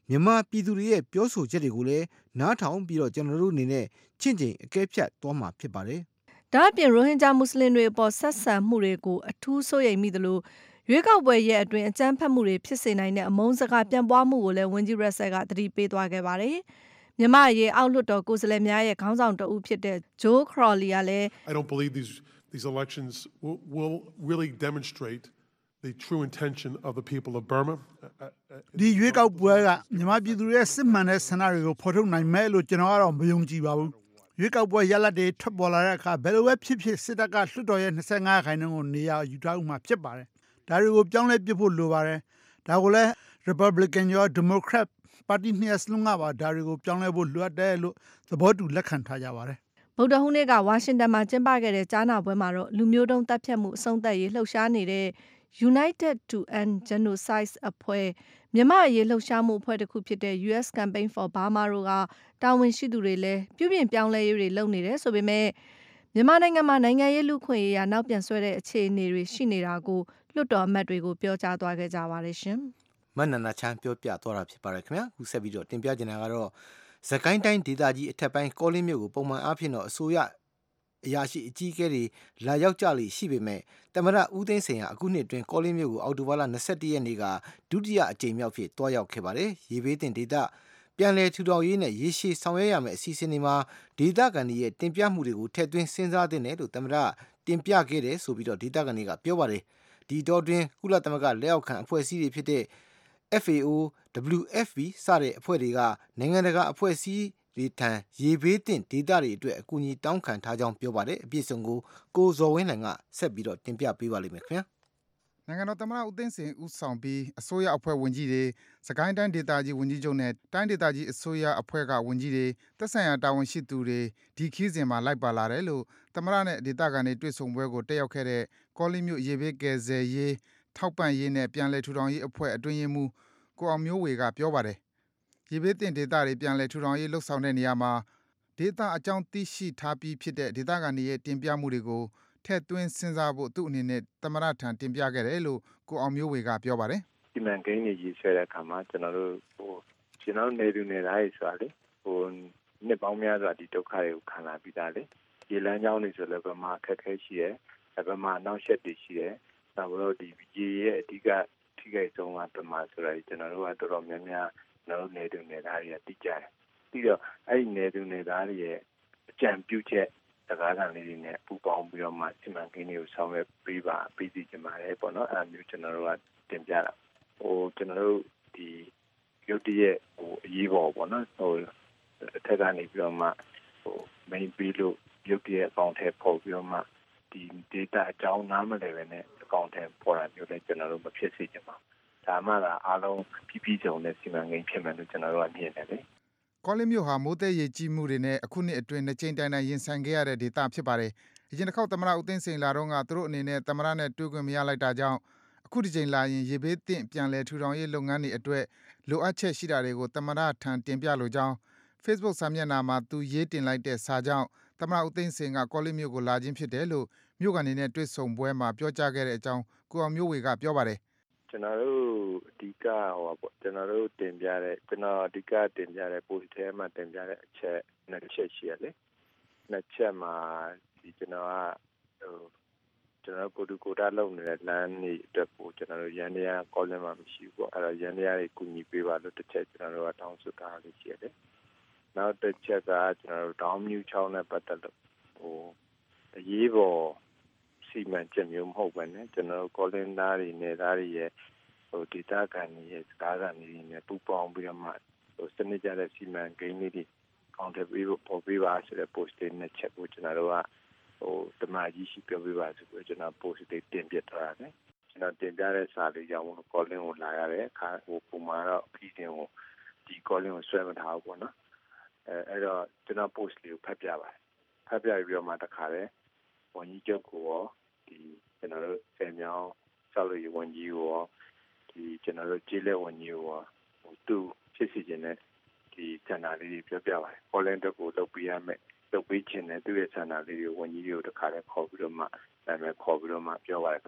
မြန်မာပြည်သူတွေရဲ့ပြောဆိုချက်တွေကိုလည်းနားထောင်ပြီးတော့ကျွန်တော်တို့အနေနဲ့ချင့်ချိန်အကဲဖြတ်သွားမှာဖြစ်ပါတယ်။ဒါ့အပြင်ရိုဟင်ဂျာမွတ်စလင်တွေအပေါ်ဆက်ဆံမှုတွေကိုအထူးစိုးရိမ်မိသလိုရွေးကောက်ပွဲရဲ့အတွင်းအကြမ်းဖက်မှုတွေဖြစ်စေနိုင်တဲ့အမုန်းစကားပြန့်ပွားမှုကိုလည်းဝန်ကြီးရက်ဆယ်ကသတိပေးသွားခဲ့ပါတယ်။မြန်မာရေးအောက်လွှတ်တော်ကိုယ်စားလှယ်များရဲ့ခေါင်းဆောင်တဦးဖြစ်တဲ့ဂျိုးခရော်လီကလည်း I don't believe these these elections will, will really demonstrate the true intention of the people of Burma. ဒီရွေးကောက်ပွဲကမြန်မာပြည်သူရဲ့စစ်မှန်တဲ့ဆန္ဒတွေကိုဖော်ထုတ်နိုင်မယ်လို့ကျွန်တော်ကတော့မယုံကြည်ပါဘူး။ရွေးကောက်ပွဲရလဒ်တွေထွက်ပေါ်လာတဲ့အခါဘယ်လိုပဲဖြစ်ဖြစ်စစ်တပ်ကလွှတ်တော်ရဲ့နှစ်ဆယ့်ငါးရာခိုင်နှုန်းကိုနေရာယူထားဦးမှာဖြစ်ပါတယ်။ဒါတွေကိုပြောင်းလဲပြဖို့လိုပါတယ်။ဒါကိုလည်း Republican ရော Democrat ပါတီနှစ်ရပ်စလုံးကပါဒါတွေကိုပြောင်းလဲဖို့လိုအပ်တယ်လို့သဘောတူလက်ခံထားကြပါတယ်ဗုဒ္ဓဟူးနေ့ကဝါရှင်တန်မှာကျင်းပခဲ့တဲ့ကြားနာပွဲမှာတော့လူမျိုးတုံးတပ်ဖြတ်မှုအဆုံးသတ်ရေးလှုပ်ရှားနေတဲ့ United to End Genocide အဖွဲ့မြန်မာအရေးလှုပ်ရှားမှုအဖွဲ့တစ်ခုဖြစ်တဲ့ U S Campaign for Burma တို့ကတာဝန်ရှိသူတွေလည်းပြုပြင်ပြောင်းလဲရေးတွေလုပ်နေတယ်ဆိုပေမဲ့မြန်မာနိုင်ငံမှာနိုင်ငံရေးလူခွင့်ရေးရာနောက်ပြန်ဆွဲတဲ့အခြေအနေတွေရှိနေတာကိုလွှတ်တော်အမတ်တွေကိုပြောကြားသွားခဲ့ကြပါတယ်ရှင်မနနာချမ်းပြောပြသွားတာဖြစ်ပါတယ်ခင်ဗျာခုဆက်ပြီးတော့တင်ပြချင်တာကတော့စကိုင်းတိုင်းဒေသကြီးအထက်ပိုင်းကောလင်းမြို့ကိုပုံမှန်အားဖြင့်တော့အစိုးရအရာရှိအကြီးအကဲတွေလာရောက်ကြလေရှိပေမဲ့တမရဦးသိန်းစိန်ဟာအခုနှစ်အတွင်းကောလင်းမြို့ကိုအော်တိုဘာလ၂၁ရက်နေ့ကဒုတိယအကြိမ်မြောက်ဖြစ်တွားရောက်ခဲ့ပါတယ်ရေဘေးတင်ဒေသပြန်လည်ထူထောင်ရေးနဲ့ရေရှည်ဆောင်ရွက်ရမယ့်အစီအစဉ်တွေမှာဒေသခံတွေရဲ့တင်ပြမှုတွေကိုထည့်သွင်းစဉ်းစားသင့်တယ်လို့တမရတင်ပြခဲ့တယ်ဆိုပြီးတော့ဒေသခံတွေကပြောပါတယ်ဒီတော့တွင်ကုလသမဂ္ဂလက်အောက်ခံအဖွဲ့အစည်းတွေဖြစ်တဲ့F A O, W F P စတဲ့အဖွဲ့တွေကနိုင်ငံတကာအဖွဲ့အစည်းတွေထံရေဘေးတင်ဒေသတွေအတွက်အကူအညီတောင်းခံထားကြောင်းပြောပါတယ်အပြည့်စုံကိုကိုဇော်ဝင်းလှိုင်ကဆက်ပြီးတော့တင်ပြပေးပါလိမ့်မယ်ခင်ဗျာနိုင်ငံတော်သမ္မတဦးသိန်းစိန်ဦးဆောင်ပြီးအစိုးရအဖွဲ့ဝင်ကြီးတွေစကိုင်းတိုင်းဒေသကြီးဝင်ကြီးချုပ်နဲ့တိုင်းဒေသကြီးအစိုးရအဖွဲ့ကဝင်ကြီးတွေသက်ဆိုင်ရာတာဝန်ရှိသူတွေဒီခီးစဉ်မှာလိုက်ပါလာတယ်လို့သမ္မတနဲ့ဒေသခံတွေတွေ့ဆုံပွဲကိုတက်ရောက်ခဲ့တဲ့ကောလင်းမြို့ရေဘေးကယ်ဆယ်ရေးထောက်ပံ့ရေးနဲ့ပြန်လည်ထူထောင်ရေးအဖွဲ့အတွင်းရေးမှူးကိုအောင်မျိုးဝေကပြောပါတယ်။ရေဘေးတင်ဒေသတွေပြန်လည်ထူထောင်ရေးလှုပ်ဆောင်တဲ့နေရာမှာဒေသအကြောင်းသိရှိထားပြီးဖြစ်တဲ့ဒေသခံတွေရဲ့တင်ပြမှုတွေကိုထည့်သွင်းစဉ်းစားဖို့သူ့အနေနဲ့သမ္မတထံတင်ပြခဲ့တယ်လို့ကိုအောင်မျိုးဝေကပြောပါတယ်။ဒီမှန်ကိန်းကြီးရေးဆွဲတဲ့အခါမှာကျွန်တော်တို့ဟိုကျွန်တော်နေသူနေသားတွေဆိုတာလေဟိုနှစ်ပေါင်းများစွာဒီဒုက္ခတွေကိုခံလာပြီးသားလေရေလမ်းကြောင်းတွေဆိုလည်းဘယ်မှာအခက်အခဲရှိတယ်ဘယ်မှာနောက်ဆက်တွေရှိတယ်နောက်တော့ဒီရေရဲ့အဓိကထိခိုက်ဆုံးကပမာဆိုတာကျွန်တော်တို့ကတော်တော်များများကျွန်တော်တို့နေသူနေသားတွေသိကြတယ်ပြီးတော့အဲ့ဒီနေသူနေသားတွေရဲ့အကြံပြုချက်တကားကံလေးတွေနဲ့ပူပေါင်းပြီးတော့မှစီမံကိန်းတွေကိုဆောင်ရွက်ပေးပါပေးစီကြပါတယ်ပေါ့နော်အဲ့ဒါမျိုးကျွန်တော်တို့ကတင်ပြတာဟိုကျွန်တော်တို့ဒီရုပ်တရက်ဟိုအရေးပေါ်ပေါ့နော်ဟိုအထက်ကနေပြီးတော့မှဟို main ပြီးလို့ရုပ်တရက်အကောင့်ထဲပို့ပြီးတော့မှဒီ data အကြောင်းနားမလည်ပဲနဲ့အကောင့်ထဲပေါ်တာမျိုးလည်းကျွန်တော်တို့မဖြစ်စေချင်ပါဘူးဒါမှသာအားလုံးပြပြစုံတဲ့စီမံကိန်းဖြစ်မယ်လို့ကျွန်တော်တို့ကမြင်တယ်လေကောလင်းမြို့ဟာမိုးတဲ့ရေကြီးမှုတွေနဲ့အခုနှစ်အတွင်းနှစ်ကြိမ်တိုင်တိုင်ရင်ဆိုင်ခဲ့ရတဲ့ဒေသဖြစ်ပါတယ်။အရင်တစ်ခေါက်သမ္မတဦးသိန်းစိန်လာတော့ကသူတို့အနေနဲ့သမ္မတနဲ့တွေ့ခွင့်မရလိုက်တာကြောင့်အခုဒီချိန်လာရင်ရေဘေးသင့်ပြန်လည်ထူထောင်ရေးလုပ်ငန်းတွေအတွက်လိုအပ်ချက်ရှိတာတွေကိုသမ္မတထံတင်ပြလိုကြောင်း Facebook စာမျက်နှာမှာသူရေးတင်လိုက်တဲ့စာကြောင့်သမ္မတဦးသိန်းစိန်ကကောလင်းမြို့ကိုလာခြင်းဖြစ်တယ်လို့မြို့ကန်နေနဲ့တွေ့ဆုံပွဲမှာပြောကြားခဲ့တဲ့အကြောင်းကိုအောင်မျိုးဝေကပြောပါတယ်ကျွန်တော်တို့အဓိကဟိုပေါ့ကျွန်တော်တို့တင်ပြတဲ့ကျွန်တော်အဓိကတင်ပြတဲ့ post ထဲမှာတင်ပြတဲ့အချက်နှစ်ချက်ရှိရလေနှစ်ချက်မှာဒီကျွန်တော်ကဟိုကျွန်တော်ကိုတူကိုတာလုံနေတဲ့လမ်းနေအတွက်ကိုကျွန်တော်တို့ရန်တရားကောလင်းမှာမရှိဘူးပေါ့အဲ့တော့ရန်တရားတွေကူညီပေးပါလို့တစ်ချက်ကျွန်တော်တို့ကတောင်းဆိုထားလို့ရှိရတယ်နောက်တစ်ချက်ကကျွန်တော်တို့ဒေါင်းမြူချောင်းနဲ့ပတ်သက်လို့ဟိုအရေးပေါ်စီမံချက်မျိုးမဟုတ်ဘဲနဲ့ကျွန်တော်ကောလင်းသားတွေနဲ့သားတွေရဲ့ဟိုဒေတာကန်တွေရဲ့စကားကန်တွေနဲ့ပူပေါင်းပြီးတော့မှဟိုစနစ်ကြတဲ့စီမံကိန်းလေးတွေကောင်းတယ်ပြီးပေါ်ပြီးပါဆိုတဲ့ post နဲ့ချက်ကိုကျွန်တော်တို့ကဟိုတမကြီးရှိပြောပြပါဆိုပြီးကျွန်တော် post တွေတင်ပြထားတယ်ကျွန်တော်တင်ပြတဲ့စာလေးကြောင့်ကောလင်းကိုလာရတဲ့အခါဟိုပုံမှန်တော့ပြီးတင်ကိုဒီကောလင်းကိုဆွဲမထားဘူးပေါ့နော်အဲအဲ့တော့ကျွန်တော် post လေးကိုဖတ်ပြပါတယ်ဖတ်ပြပြီးတော့မှတခါလေဝန်ကြီးချုပ်ကိုရောဒီကျွန်တော်တို့ဆယ်မြောင်းဆောက်လို့ရဝန်ကြီးကိုရောဒီကျွန်တော်တို့ကျေးလက်ဝန်ကြီးကိုရောဟိုသူဖြစ်စီခြင်းနဲ့ဒီဆန္ဒလေးတွေပြောပြပါတယ်။ Holland တက်ကိုလုပ်ပေးရမယ်။လုပ်ပေးခြင်းနဲ့သူ့ရဲ့ဆန္ဒလေးတွေဝန်ကြီးတွေကိုတခါလဲခေါ်ပြီးတော့မှနာမည်ခေါ်ပြီးတော့မှပြောပါတယ်ခင်ဗျ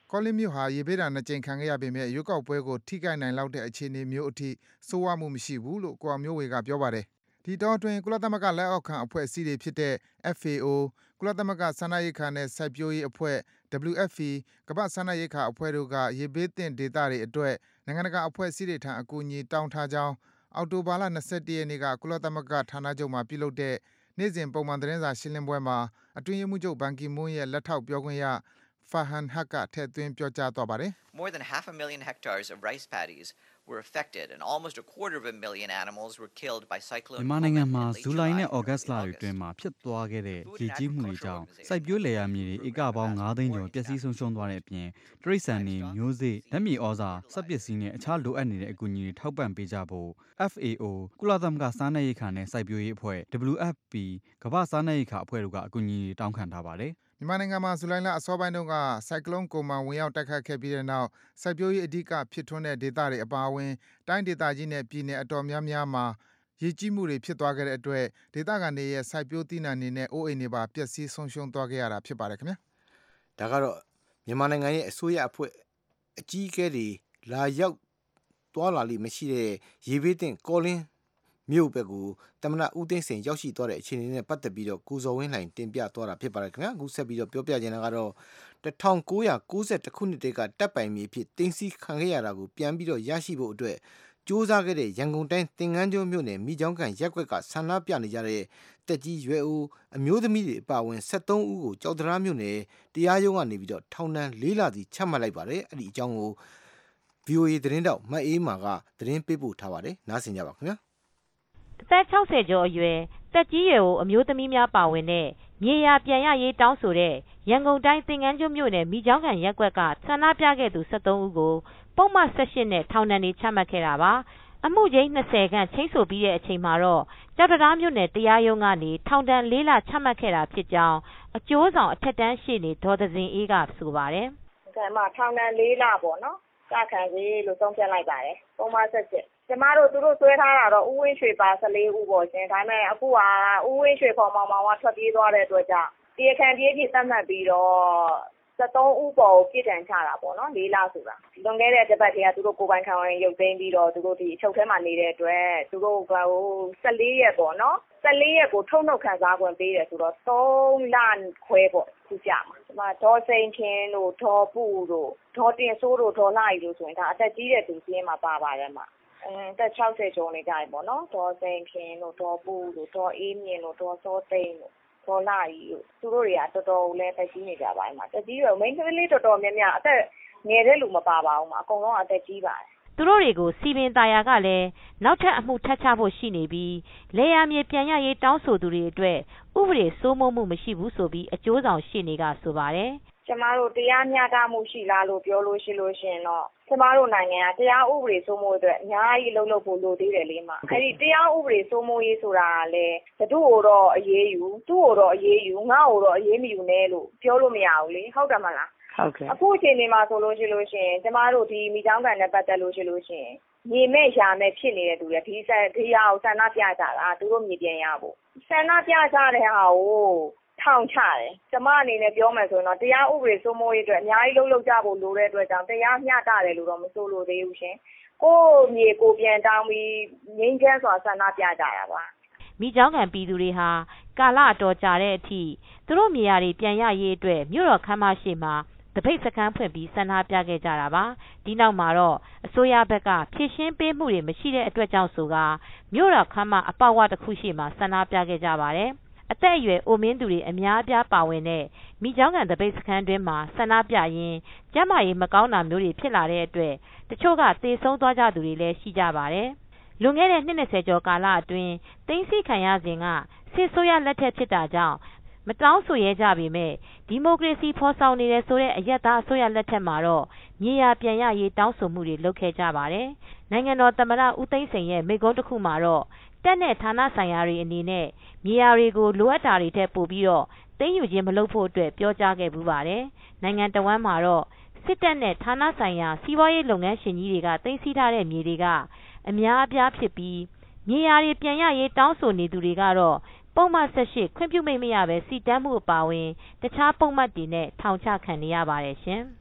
ကောလင်းမြို့ဟာရေဘေးဒဏ်နှစ်ကြိမ်ခံခဲ့ရပေမဲ့ရွေးကောက်ပွဲကိုထိခိုက်နိုင်လောက်တဲ့အခြေအနေမျိုးအထိဆိုးဝါးမှုမရှိဘူးလို့ကိုအောင်မျိုးဝေကပြောပါတယ်။ဒီတောအတွင်းကုလသမဂ္ဂလက်အောက်ခံအဖွဲ့အစည်းတွေဖြစ်တဲ့ F A O ကုလသမဂ္ဂစားနပ်ရိက္ခာနဲ့စိုက်ပျိုးရေးအဖွဲ့ W F P ကမ္ဘာ့စားနပ်ရိက္ခာအဖွဲ့တို့ကရေဘေးသင့်ဒေသတွေအတွက်နိုင်ငံတကာအဖွဲ့အစည်းတွေထံအကူအညီတောင်းထားကြောင်းအောက်တိုဘာလ၂၁ရက်နေ့ကကုလသမဂ္ဂဌာနချုပ်မှာပြုလုပ်တဲ့နေ့စဉ်ပုံမှန်သတင်းစာရှင်းလင်းပွဲမှာအတွင်းရေးမှူးချုပ်ဘန်ကီမွန်းရဲ့လက်ထောက်ပြောခွင့်ရFarhan Haq ကထည့်သွင်းပြောကြားသွားပါတယ်။ More than half a million hectares of rice paddies were affected and almost a quarter of a million animals were killed by cyclone မြန်မာနိုင်ငံမှာဇူလိုင်နဲ့ဩဂတ်စ်လတွေအတွင်းမှာဖြစ်သွားခဲ့တဲ့ရေကြီးမှုတွေကြောင့်စိုက်ပျိုးလယ်ယာမြေတွေဧကပေါင်း၅သိန်းကျော်ပျက်စီးဆုံးရှုံးသွားတဲ့အပြင်တိရစ္ဆာန်တွေမျိုးစေ့လက်မြေဩဇာစက်ပစ္စည်းနဲ့အခြားလိုအပ်နေတဲ့အကူအညီတွေထောက်ပံ့ပေးကြဖို့ F A O ကုလသမဂ္ဂစားနပ်ရိက္ခာနဲ့စိုက်ပျိုးရေးအဖွဲ့ W F P ကမ္ဘာ့စားနပ်ရိက္ခာအဖွဲ့တို့ကအကူအညီတွေတောင်းခံထားပါတယ်မြန်မာနိုင်ငံမှာဇူလိုင်လအစောပိုင်းတုန်းကဆိုင်ကလုန်းကိုမန်ဝင်ရောက်တိုက်ခတ်ခဲ့ပြီးတဲ့နောက်စိုက်ပျိုးရေးအဓိကဖြစ်ထွန်းတဲ့ဒေသတွေအပါအဝင်တိုင်းဒေသကြီးနဲ့ပြည်နယ်အတော်များများမှာရေကြီးမှုတွေဖြစ်သွားခဲ့တဲ့အတွက်ဒေသခံတွေရဲ့စိုက်ပျိုးသီးနှံတွေနဲ့အိုးအိမ်တွေပါပျက်စီးဆုံးရှုံးသွားခဲ့ရတာဖြစ်ပါတယ်ခင်ဗျာဒါကတော့မြန်မာနိုင်ငံရဲ့အစိုးရအဖွဲ့အကြီးအကဲတွေလာရောက်သွားလာလိမ့်မရှိတဲ့ရေဘေးသင့်ကောလင်းမြို့ဘက်ကိုတမနာဦးသိန်းစိန်ရောက်ရှိသွားတဲ့အခြေအနေနဲ့ပတ်သက်ပြီးတော့ကိုဇော်ဝင်းလှိုင်တင်ပြသွားတာဖြစ်ပါတယ်ခင်ဗျာအခုဆက်ပြီးတော့ပြောပြချင်တာကတော့၁၉၉၁ခုနှစ်တည်းကတပ်ပိုင်မြေဖြစ်တင်းစီခံခဲ့ရတာကိုပြန်ပြီးတော့ရရှိဖို့အတွက်စ조사ခဲ့တဲ့ရန်ကုန်တိုင်းသင်္ကန်းကျွန်းမြို့နယ်မိချောင်းကန်ရက်ကွက်ကဆန္ဒပြနေကြတဲ့တက်ကြီးရွယ်အိုအမျိုးသမီးတွေအပါအဝင်၁၃ဦးကိုကြောက်တရားမြို့နယ်တရားရုံးကနေပြီးတော့ထောင်ဒဏ်၄လစီချမှတ်လိုက်ပါတယ်အဲ့ဒီအကြောင်းကို V O A သတင်းတောက်မအေးမာကသတင်းပေးပို့ထားပါတယ်နားဆင်ကြပါခင်ဗျာအသက်၆၀ကျော်အရွယ်တက်ကြီးရွယ်အိုအမျိုးသမီးများပါဝင်တဲ့မြေယာပြန်ရရေးတောင်းဆိုတဲ့ရန်ကုန်တိုင်းသင်္ကန်းကျွန်းမြို့နယ်မိချောင်းကန်ရက်ကွက်ကဆန္ဒပြခဲ့သူ၁၃ဦးကိုပုဒ်မ၁၈နဲ့ထောင်ဒဏ်တွေချမှတ်ခဲ့တာပါအမှုကြီး၂၀ခန့်ချိန်းဆိုပြီးတဲ့အချိန်မှာတော့ကြောက်တရားမြို့နယ်တရားရုံးကနေထောင်ဒဏ်၄လချမှတ်ခဲ့တာဖြစ်ကြောင်းအကျိုးဆောင်အထက်တန်းရှေ့နေဒေါ်သဇင်အေးကဆိုပါတယ်။ဒါမှထောင်ဒဏ်၄လပေါ့နော်။စခံစီလို့ဆုံးဖြတ်လိုက်ပါတယ်။ပုံမှန်ဆက်စစ်ကျမတို့သူတို့ဆွဲထားတာတော့ဦးဝင်းရွှေပါ၁၄ဦးပေါ့ရှင်ဒါပေမဲ့အခုကဦးဝင်းရွှေပေါ်မောင်မောင်ကထွက်ပြေးသွားတဲ့အတွက်ကြောင့်တရားခံပြေးပြေးသတ်မှတ်ပြီးတော့၁၃ဦးပေါ်ကိုပြစ်ဒဏ်ချတာပေါ့နော်၄လဆိုတာလွန်ခဲ့တဲ့တစ်ပတ်တည်းကသူတို့ကိုပိုင်ခံဝင်ရုပ်သိမ်းပြီးတော့သူတို့ဒီအချုပ်ထဲမှာနေတဲ့အတွက်သူတို့ကဟို၁၄ရက်ပေါ့နော်၁၄ရက်ကိုထုတ်နှုတ်ခံစားခွင့်ပေးတယ်ဆိုတော့၃လခွဲပေါ့သူကြမှာဒီမှာဒေါ်စိန်ခင်တို့ဒေါ်ပူတို့ဒေါ်တင်စိုးတို့ဒေါ်လာရီတို့ဆိုရင်ဒါအသက်ကြီးတဲ့သူစီးရင်မှာပါပါတယ်မှာအင်းတက်၆၀ကျော်နေကြတယ်ပေါ့နော်ဒေါ်စိန်ခင်တို့ဒေါ်ပူတို့ဒေါ်အေးမြင့်တို့ဒေါ်စောသိန်းတို့ဒေါ်လာရီတို့သူတို့တွေကတော်တော်လည်းတက်ကြီးနေကြပါမှာတက်ကြီးတော့မိန်းကလေးတော်တော်များများအသက်ငယ်တဲ့လူမပါပါဘူးမှာအကုန်လုံးအသက်ကြီးပါတယ်သူတို့တွေကိုစီပင်တာယာကလည်းနောက်ထပ်အမှုထပ်ချဖို့ရှိနေပြီးလေယာမြေပြန်ရရေးတောင်းဆိုသူတွေအတွက်ဥပဒေစိုးမိုးမှုမရှိဘူးဆိုပြီးအကျိုးဆောင်ရှိနေကဆိုပါတယ်ကျမတို့တရားမျှတမှုရှိလားလို့ပြောလို့ရှိလို့ရှင်တော့ကျမတို့နိုင်ငံကတရားဥပဒေစိုးမိုးအတွက်အများကြီးလှုပ်လှုပ်ဖို့လိုသေးတယ်လေးမှာအဲဒီတရားဥပဒေစိုးမိုးရေးဆိုတာကလည်းဘသူ့ကိုတော့အရေးယူသူ့ကိုတော့အရေးယူငါ့ကိုတော့အရေးမယူနဲ့လို့ပြောလို့မရဘူးလေဟုတ်တယ်မလားဟုတ်ကဲ့အခုအချိန်ဒီမှာဆိုလို့ရှိလို့ရှင်ကျမတို့ဒီမိချောင်းကန်နဲ့ပတ်သက်လို့ရှိလို့ရှင်မြေမဲ့ရှာမဲ့ဖြစ်နေတဲ့သူတွေဒီဆက်ဒီဟာကိုဆန္ဒပြကြတာသူတို့မြေပြန်ရဖို့ဆန္ဒပြကြတဲ့ဟာကိုထောင်ချတယ်ကျမအနေနဲ့ပြောမယ်ဆိုရင်တော့တရားဥပဒေစိုးမိုးရေးအတွက်အများကြီးလှုပ်လှုပ်ကြဖို့လိုတဲ့အတွက်ကြောင့်တရားမျှတတယ်လို့တော့မဆိုလိုသေးဘူးရှင်ကိုမြေကိုပြန်တောင်းပြီးငင်းချမ်းစွာဆန္ဒပြကြတာပါမိချောင်းကန်ပြည်သူတွေဟာကာလအတော်ကြာတဲ့အထိသူတို့မြေယာတွေပြန်ရရေးအတွက်မြို့တော်ခမ်းမရှိမှာတပိတ်စခန်းဖွင့်ပြီးဆန္ဒပြခဲ့ကြတာပါဒီနောက်မှာတော့အစိုးရဘက်ကဖြည့်ရှင်းပေးမှုတွေမရှိတဲ့အတွက်ကြောင့်ဆိုကမြို့တော်ခမ်းမအပေါဝတစ်ခုရှိမှာဆန္ဒပြခဲ့ကြပါတယ်အသက်အရွယ်အိုမင်းသူတွေအများအပြားပါဝင်တဲ့မိချောင်းကန်တပိတ်စခန်းတွင်းမှာဆန္ဒပြရင်းကျန်းမာရေးမကောင်းတာမျိုးတွေဖြစ်လာတဲ့အတွက်တချို့ကသေဆုံးသွားကြသူတွေလည်းရှိကြပါတယ်လွန်ခဲ့တဲ့နှစ်၂၀ကျော်ကာလအတွင်းသိမ်းဆည်းခံရစဉ်ကစစ်ဆိုးရလက်ထက်ဖြစ်တာကြောင့်မတောင်းဆိုရဲကြပေမဲ့ဒီမိုကရေစီဖော်ဆောင်နေတယ်ဆိုတဲ့အရက်သားအစိုးရလက်ထက်မှာတော့မြေယာပြန်ရရေးတောင်းဆိုမှုတွေလုပ်ခဲ့ကြပါတယ်နိုင်ငံတော်သမ္မတဦးသိန်းစိန်ရဲ့မိန့်ခွန်းတစ်ခုမှာတော့တက်တဲ့ဌာနဆိုင်ရာတွေအနေနဲ့မြေယာတွေကိုလိုအပ်တာတွေထက်ပိုပြီးတော့သိမ်းယူခြင်းမလုပ်ဖို့အတွက်ပြောကြားခဲ့ပူပါတယ်နိုင်ငံတော်ဝန်မှာတော့စစ်တပ်နဲ့ဌာနဆိုင်ရာစီးပွားရေးလုပ်ငန်းရှင်ကြီးတွေကသိမ်းဆည်းထားတဲ့မြေတွေကအများအပြားဖြစ်ပြီးမြေယာတွေပြန်ရရေးတောင်းဆိုနေသူတွေကတော့ပုံမှန်၁၈ခွင့်ပြုမိတ်မရပဲစီတန်းမှုအပါအဝင်တခြားပုံမှန်တွေနဲ့ထောင်ချခံနေရပါတယ်ရှင်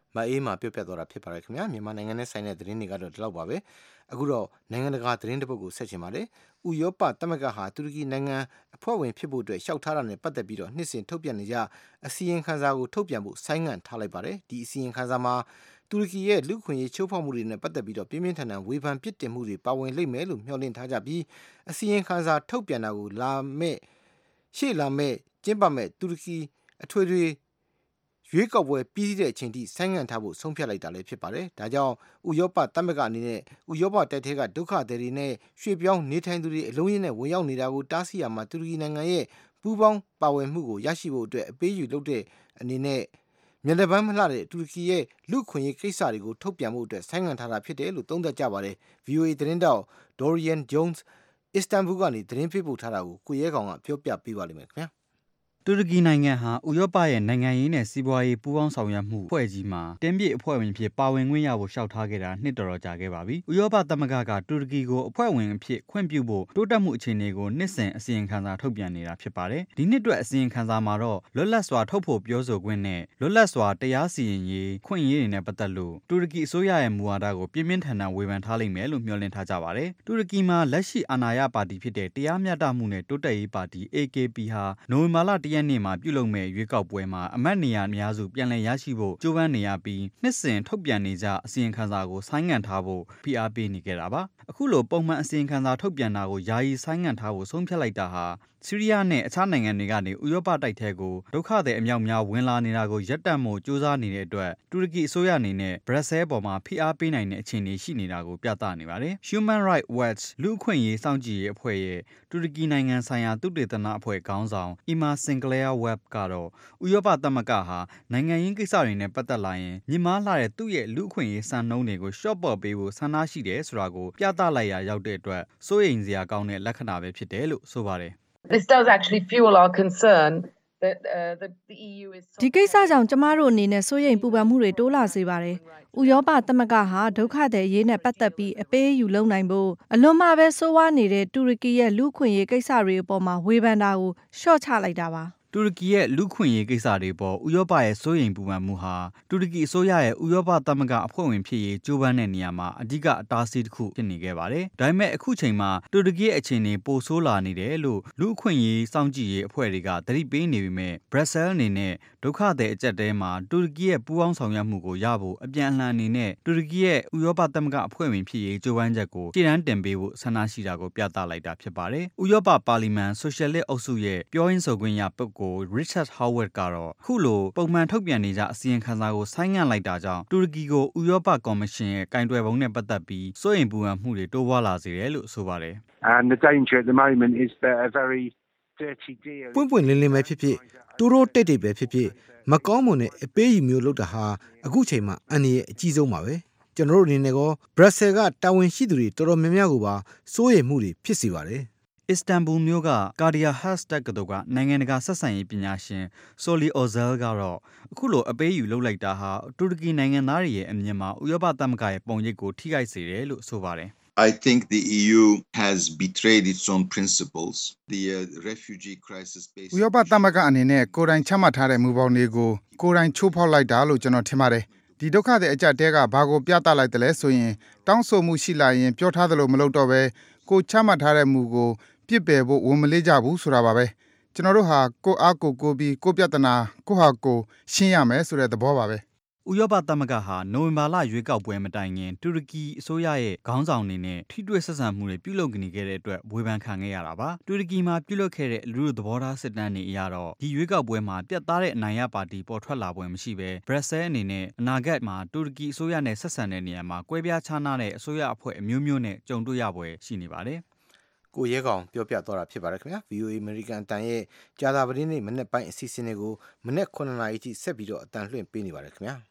မအေးမှာပြောပြသွားတာဖြစ်ပါတယ်ခင်ဗျာမြန်မာနိုင်ငံနဲ့ဆိုင်တဲ့သတင်းတွေကတော့ဒီလောက်ပါပဲအခုတော့နိုင်ငံတကာသတင်းတစ်ပုဒ်ကိုဆက်ချင်ပါတယ်ဥရောပသမဂ္ဂဟာတူရကီနိုင်ငံအဖွဲ့ဝင်ဖြစ်ဖို့အတွက်ရှောက်ထားတာနဲ့ပတ်သက်ပြီးတော့နှစ်စဉ်ထုတ်ပြန်နေကြအစီရင်ခံစာကိုထုတ်ပြန်ဖို့ဆိုင်းငံ့ထားလိုက်ပါတယ်ဒီအစီရင်ခံစာမှာတူရကီရဲ့လူခွင့်ရေးချိုးဖောက်မှုတွေနဲ့ပတ်သက်ပြီးတော့ပြင်းပြင်းထန်ထန်ဝေဖန်ပစ်တင်မှုတွေပါဝင်လိမ့်မယ်လို့မျှော်လင့်ထားကြပြီးအစီရင်ခံစာထုတ်ပြန်တာကိုလာမဲ့ရှေ့လာမဲ့ကျင်းပမဲ့တူရကီအထွေထွေရွေးကောက်ပွဲပြီးတဲ့အချိန်ထိဆိုင်းငံ့ထားဖို့ဆုံးဖြတ်လိုက်တာလည်းဖြစ်ပါတယ်ဒါကြောင့်ဥရောပသမဂ္ဂအနေနဲ့ဥရောပတိုက်ထဲကဒုက္ခသည်တွေနဲ့ရွှေ့ပြောင်းနေထိုင်သူတွေအလုံးရင်းနဲ့ဝင်ရောက်နေတာကိုတားဆီးရမှာတူရကီနိုင်ငံရဲ့ပူးပေါင်းပါဝင်မှုကိုရရှိဖို့အတွက်အပေးယူလုပ်တဲ့အနေနဲ့မျက်နှာပန်းမလှတဲ့တူရကီရဲ့လူခွင့်ရေးကိစ္စတွေကိုထုတ်ပြန်မှုအတွက်ဆိုင်းငံ့ထားတာဖြစ်တယ်လို့သုံးသပ်ကြပါတယ် ဗီအိုအေ သတင်းတောက် Dorian Jones အစ္စတန်ဘူကနေသတင်းပေးပို့ထားတာကိုကိုရဲကောင်ကပြောပြပေးပါလိမ့်မယ်ခင်ဗျာတူရကီနိုင်ငံဟာဥရောပရဲ့နိုင်ငံရေးနဲ့စီးပွားရေးပူးပေါင်းဆောင်ရွက်မှုဖွဲ့ကြီးမှာတင်းပြည့်အဖွဲ့ဝင်ဖြစ်ပါဝင်ခွင့်ရဖို့ရှောက်ထားခဲ့တာနှစ်တော်တော်ကြာခဲ့ပါပြီ။ဥရောပသမဂ္ဂကတူရကီကိုအဖွဲ့ဝင်အဖြစ်ခွင့်ပြုဖို့တိုးတက်မှုအခြေအနေကိုနှစ်စဉ်အစီရင်ခံစာထုတ်ပြန်နေတာဖြစ်ပါတယ်။ဒီနှစ်အတွက်အစီရင်ခံစာမှာတော့လွတ်လပ်စွာထုတ်ဖော်ပြောဆိုခွင့်နဲ့လွတ်လပ်စွာတရားစီရင်ရေးခွင့်ရေးတွေနဲ့ပတ်သက်လို့တူရကီအစိုးရရဲ့မူဝါဒကိုပြင်းပြင်းထန်ထန်ဝေဖန်ထားလိမ့်မယ်လို့မျှော်လင့်ထားကြပါတယ်။တူရကီမှာလက်ရှိအာဏာရပါတီဖြစ်တဲ့တရားမျှတမှုနဲ့တိုးတက်ရေးပါတီ အေ ကေ ပီ ဟာနိုဝင်ဘာလတရက်နေ့မှာပြုလုပ်မဲ့ရွေးကောက်ပွဲမှာအမတ်နေရာအများစုပြန်လည်ရရှိဖို့ကြိုးပမ်းနေရပြီးနှစ်စဉ်ထုတ်ပြန်နေကြအစီရင်ခံစာကိုဆိုင်းငံ့ထားဖို့ဖိအားပေးနေကြတာပါအခုလိုပုံမှန်အစီရင်ခံစာထုတ်ပြန်တာကိုယာယီဆိုင်းငံ့ထားဖို့ဆုံးဖြတ်လိုက်တာဟာဆီးရီးယားနဲ့အခြားနိုင်ငံတွေကနေဥရောပတိုက်ထဲကိုဒုက္ခသည်အမြောက်များဝင်လာနေတာကိုရပ်တန့်မှုစ조사နေတဲ့အတွက်တူရကီအစိုးရအနေနဲ့ဘရက်ဆဲပေါ်မှာဖိအားပေးနိုင်တဲ့အခြေအနေရှိနေတာကိုပြသနေပါတယ် Human Rights Watch လူ့အခွင့်အရေးစောင့်ကြည့်ရေးအဖွဲ့ရဲ့တူရကီနိုင်ငံဆိုင်ရာသုတေသနအဖွဲ့ခေါင်းဆောင် Emma Sinclair Webb ကတော့ဥရောပသမဂ္ဂဟာနိုင်ငံရင်းကိစ္စတွေနဲ့ပတ်သက်လာရင်မြင့်မားလာတဲ့သူ့ရဲ့လူ့အခွင့်အရေးစံနှုန်းတွေကိုရှော့ပေါ့ပေးဖို့ဆန္ဒရှိတယ်ဆိုတာကိုပြသလိုက်ရရောက်တဲ့အတွက်စိုးရိမ်စရာကောင်းတဲ့လက္ခဏာပဲဖြစ်တယ်လို့ဆိုပါတယ် This does actually fuel our concern that uh, the, the အီ ယူ is ဒီကိစ္စကြောင့်ကျမတို့အနေနဲ့စိုးရိမ်ပူပန်မှုတွေတိုးလာစေပါတယ်။ဥရောပသမဂ္ဂဟာဒုက္ခသည်ရေးနဲ့ပတ်သက်ပြီးအပေးအယူလုပ်နိုင်ဖို့အလွန်မှပဲဆိုးဝါးနေတဲ့တူရကီရဲ့လူ့ခွင့်ရေးကိစ္စတွေအပေါ်မှာဝေဖန်တာကိုရှော့ချလိုက်တာပါ။တူရကီရဲ့လူ့ခွင့်ရေးကိစ္စတွေပေါ်ဥရောပရဲ့စိုးရိမ်ပူပန်မှုဟာတူရကီအစိုးရရဲ့ဥရောပသမဂ္ဂအဖွဲ့ဝင်ဖြစ်ရေးကြိုးပမ်းတဲ့နေရာမှာအဓိကအတားအဆီးတစ်ခုဖြစ်နေခဲ့ပါတယ်။ဒါပေမဲ့အခုချိန်မှာတူရကီရဲ့အခြေအနေပိုဆိုးလာနေတယ်လို့လူ့ခွင့်ရေးစောင့်ကြည့်ရေးအဖွဲ့တွေကသတိပေးနေပေမဲ့ဘရက်ဆဲအနေနဲ့ဒုက္ခသည်အကြက်တဲမှာတူရကီရဲ့ပူးပေါင်းဆောင်ရွက်မှုကိုရဖို့အပြန်အလှန်အနေနဲ့တူရကီရဲ့ဥရောပသမဂ္ဂအဖွဲ့ဝင်ဖြစ်ရေးကြိုးပမ်းချက်ကိုရှေ့တန်းတင်ပေးဖို့ဆန္ဒရှိတာကိုပြသလိုက်တာဖြစ်ပါတယ်။ဥရောပပါလီမန်ဆိုရှယ်လစ်အုပ်စုရဲ့ပြောရေးဆိုခွင့်ရပုဂ္ဂိုလ် Richard Howard ကတော့ခုလိုပုံမှန်ထုတ်ပြန်နေကြအစီရင်ခံစာကိုဆိုင်းငံ့လိုက်တာကြောင့်တူရကီကိုဥရောပကော်မရှင်ရဲ့ကင်တွယ်ပုံနဲ့ပတ်သက်ပြီးစိုးရိမ်ပူပန်မှုတွေတိုးပွားလာစေတယ်လို့ဆိုပါတယ် And the danger at the moment is that a very dirty deal ပွင့်ပွင့်လင်းလင်းပဲဖြစ်ဖြစ်တိုးတိုးတိတ်တိတ်ပဲဖြစ်ဖြစ်မကောင်းမွန်တဲ့အပေးယူမျိုးလုပ်တာဟာအခုချိန်မှာအန်ဒီရဲ့အကြီးဆုံးပါပဲကျွန်တော်တို့အနေနဲ့ကောဘရက်ဆဲကတာဝန်ရှိသူတွေတော်တော်များများကိုပါစိုးရိမ်မှုတွေဖြစ်စေပါတယ်အစ္စတန်ဘူမြို့ကကာဒီယာဟတ်စတက်ကတို့ကနိုင်ငံတကာဆက်ဆံရေးပညာရှင်ဆိုလီအိုဇယ်ကတော့အခုလိုအပေးယူလုပ်လိုက်တာဟာတူရကီနိုင်ငံသားတွေရဲ့အမြင်မှာဥရောပသမဂ္ဂရဲ့ပုံရိပ်ကိုထိခိုက်စေတယ်လို့ဆိုပါတယ် I think the အီ ယူ has betrayed its own principles. The uh, refugee crisis based ဥရောပသမဂ္ဂအနေနဲ့ကိုယ်တိုင်ချမှတ်ထားတဲ့မူပေါင်းတွေကိုကိုယ်တိုင်ချိုးဖောက်လိုက်တာလို့ကျွန်တော်ထင်ပါတယ်။ဒီဒုက္ခတွေအကြက်တဲကဘာကိုပြသလိုက်တယ်လဲဆိုရင်တောင်းဆိုမှုရှိလာရင်ပြောထားသလိုမလုပ်တော့ပဲကိုချမှတ်ထားတဲ့မူကိုပြစ်ပယ်ဖို့ဝန်မလေးကြဘူးဆိုတာပါပဲ။ကျွန်တော်တို့ဟာကိုအားကိုကိုပြီးကိုပြဿနာကိုဟာကိုရှင်းရမယ်ဆိုတဲ့သဘောပါပဲ။ဥရောပသမဂ္ဂဟာနိုဝင်ဘာလရွေးကောက်ပွဲမတိုင်ခင်တူရကီအစိုးရရဲ့ခေါင်းဆောင်အနေနဲ့ထိတွေ့ဆက်ဆံမှုတွေပြုလုပ်နေခဲ့တဲ့အတွက်ဝေဖန်ခံခဲ့ရတာပါတူရကီမှာပြုလုပ်ခဲ့တဲ့လူလူသဘောထားစစ်တမ်းတွေအရတော့ဒီရွေးကောက်ပွဲမှာပြတ်သားတဲ့အနိုင်ရပါတီပေါ်ထွက်လာပွဲမရှိဘဲဘရက်ဆဲအနေနဲ့အနာဂတ်မှာတူရကီအစိုးရနဲ့ဆက်ဆံတဲ့နေရာမှာကွဲပြားခြားနားတဲ့အစိုးရအဖွဲ့အမျိုးမျိုးနဲ့ကြုံတွေ့ရပွဲရှိနေပါတယ်ကိုရဲကောင်ပြောပြသွားတာဖြစ်ပါတယ်ခင်ဗျာ ဗီအိုအေ American အတန်ရဲ့ကြာသာပတင်းနေ့မနေ့ပိုင်းအစီအစဉ်တွေကိုမနေ့ခုနှစ်နာရီထိဆက်ပြီးတော့အတန်လွှင့်ပေးနေပါတယ်ခင်ဗျာ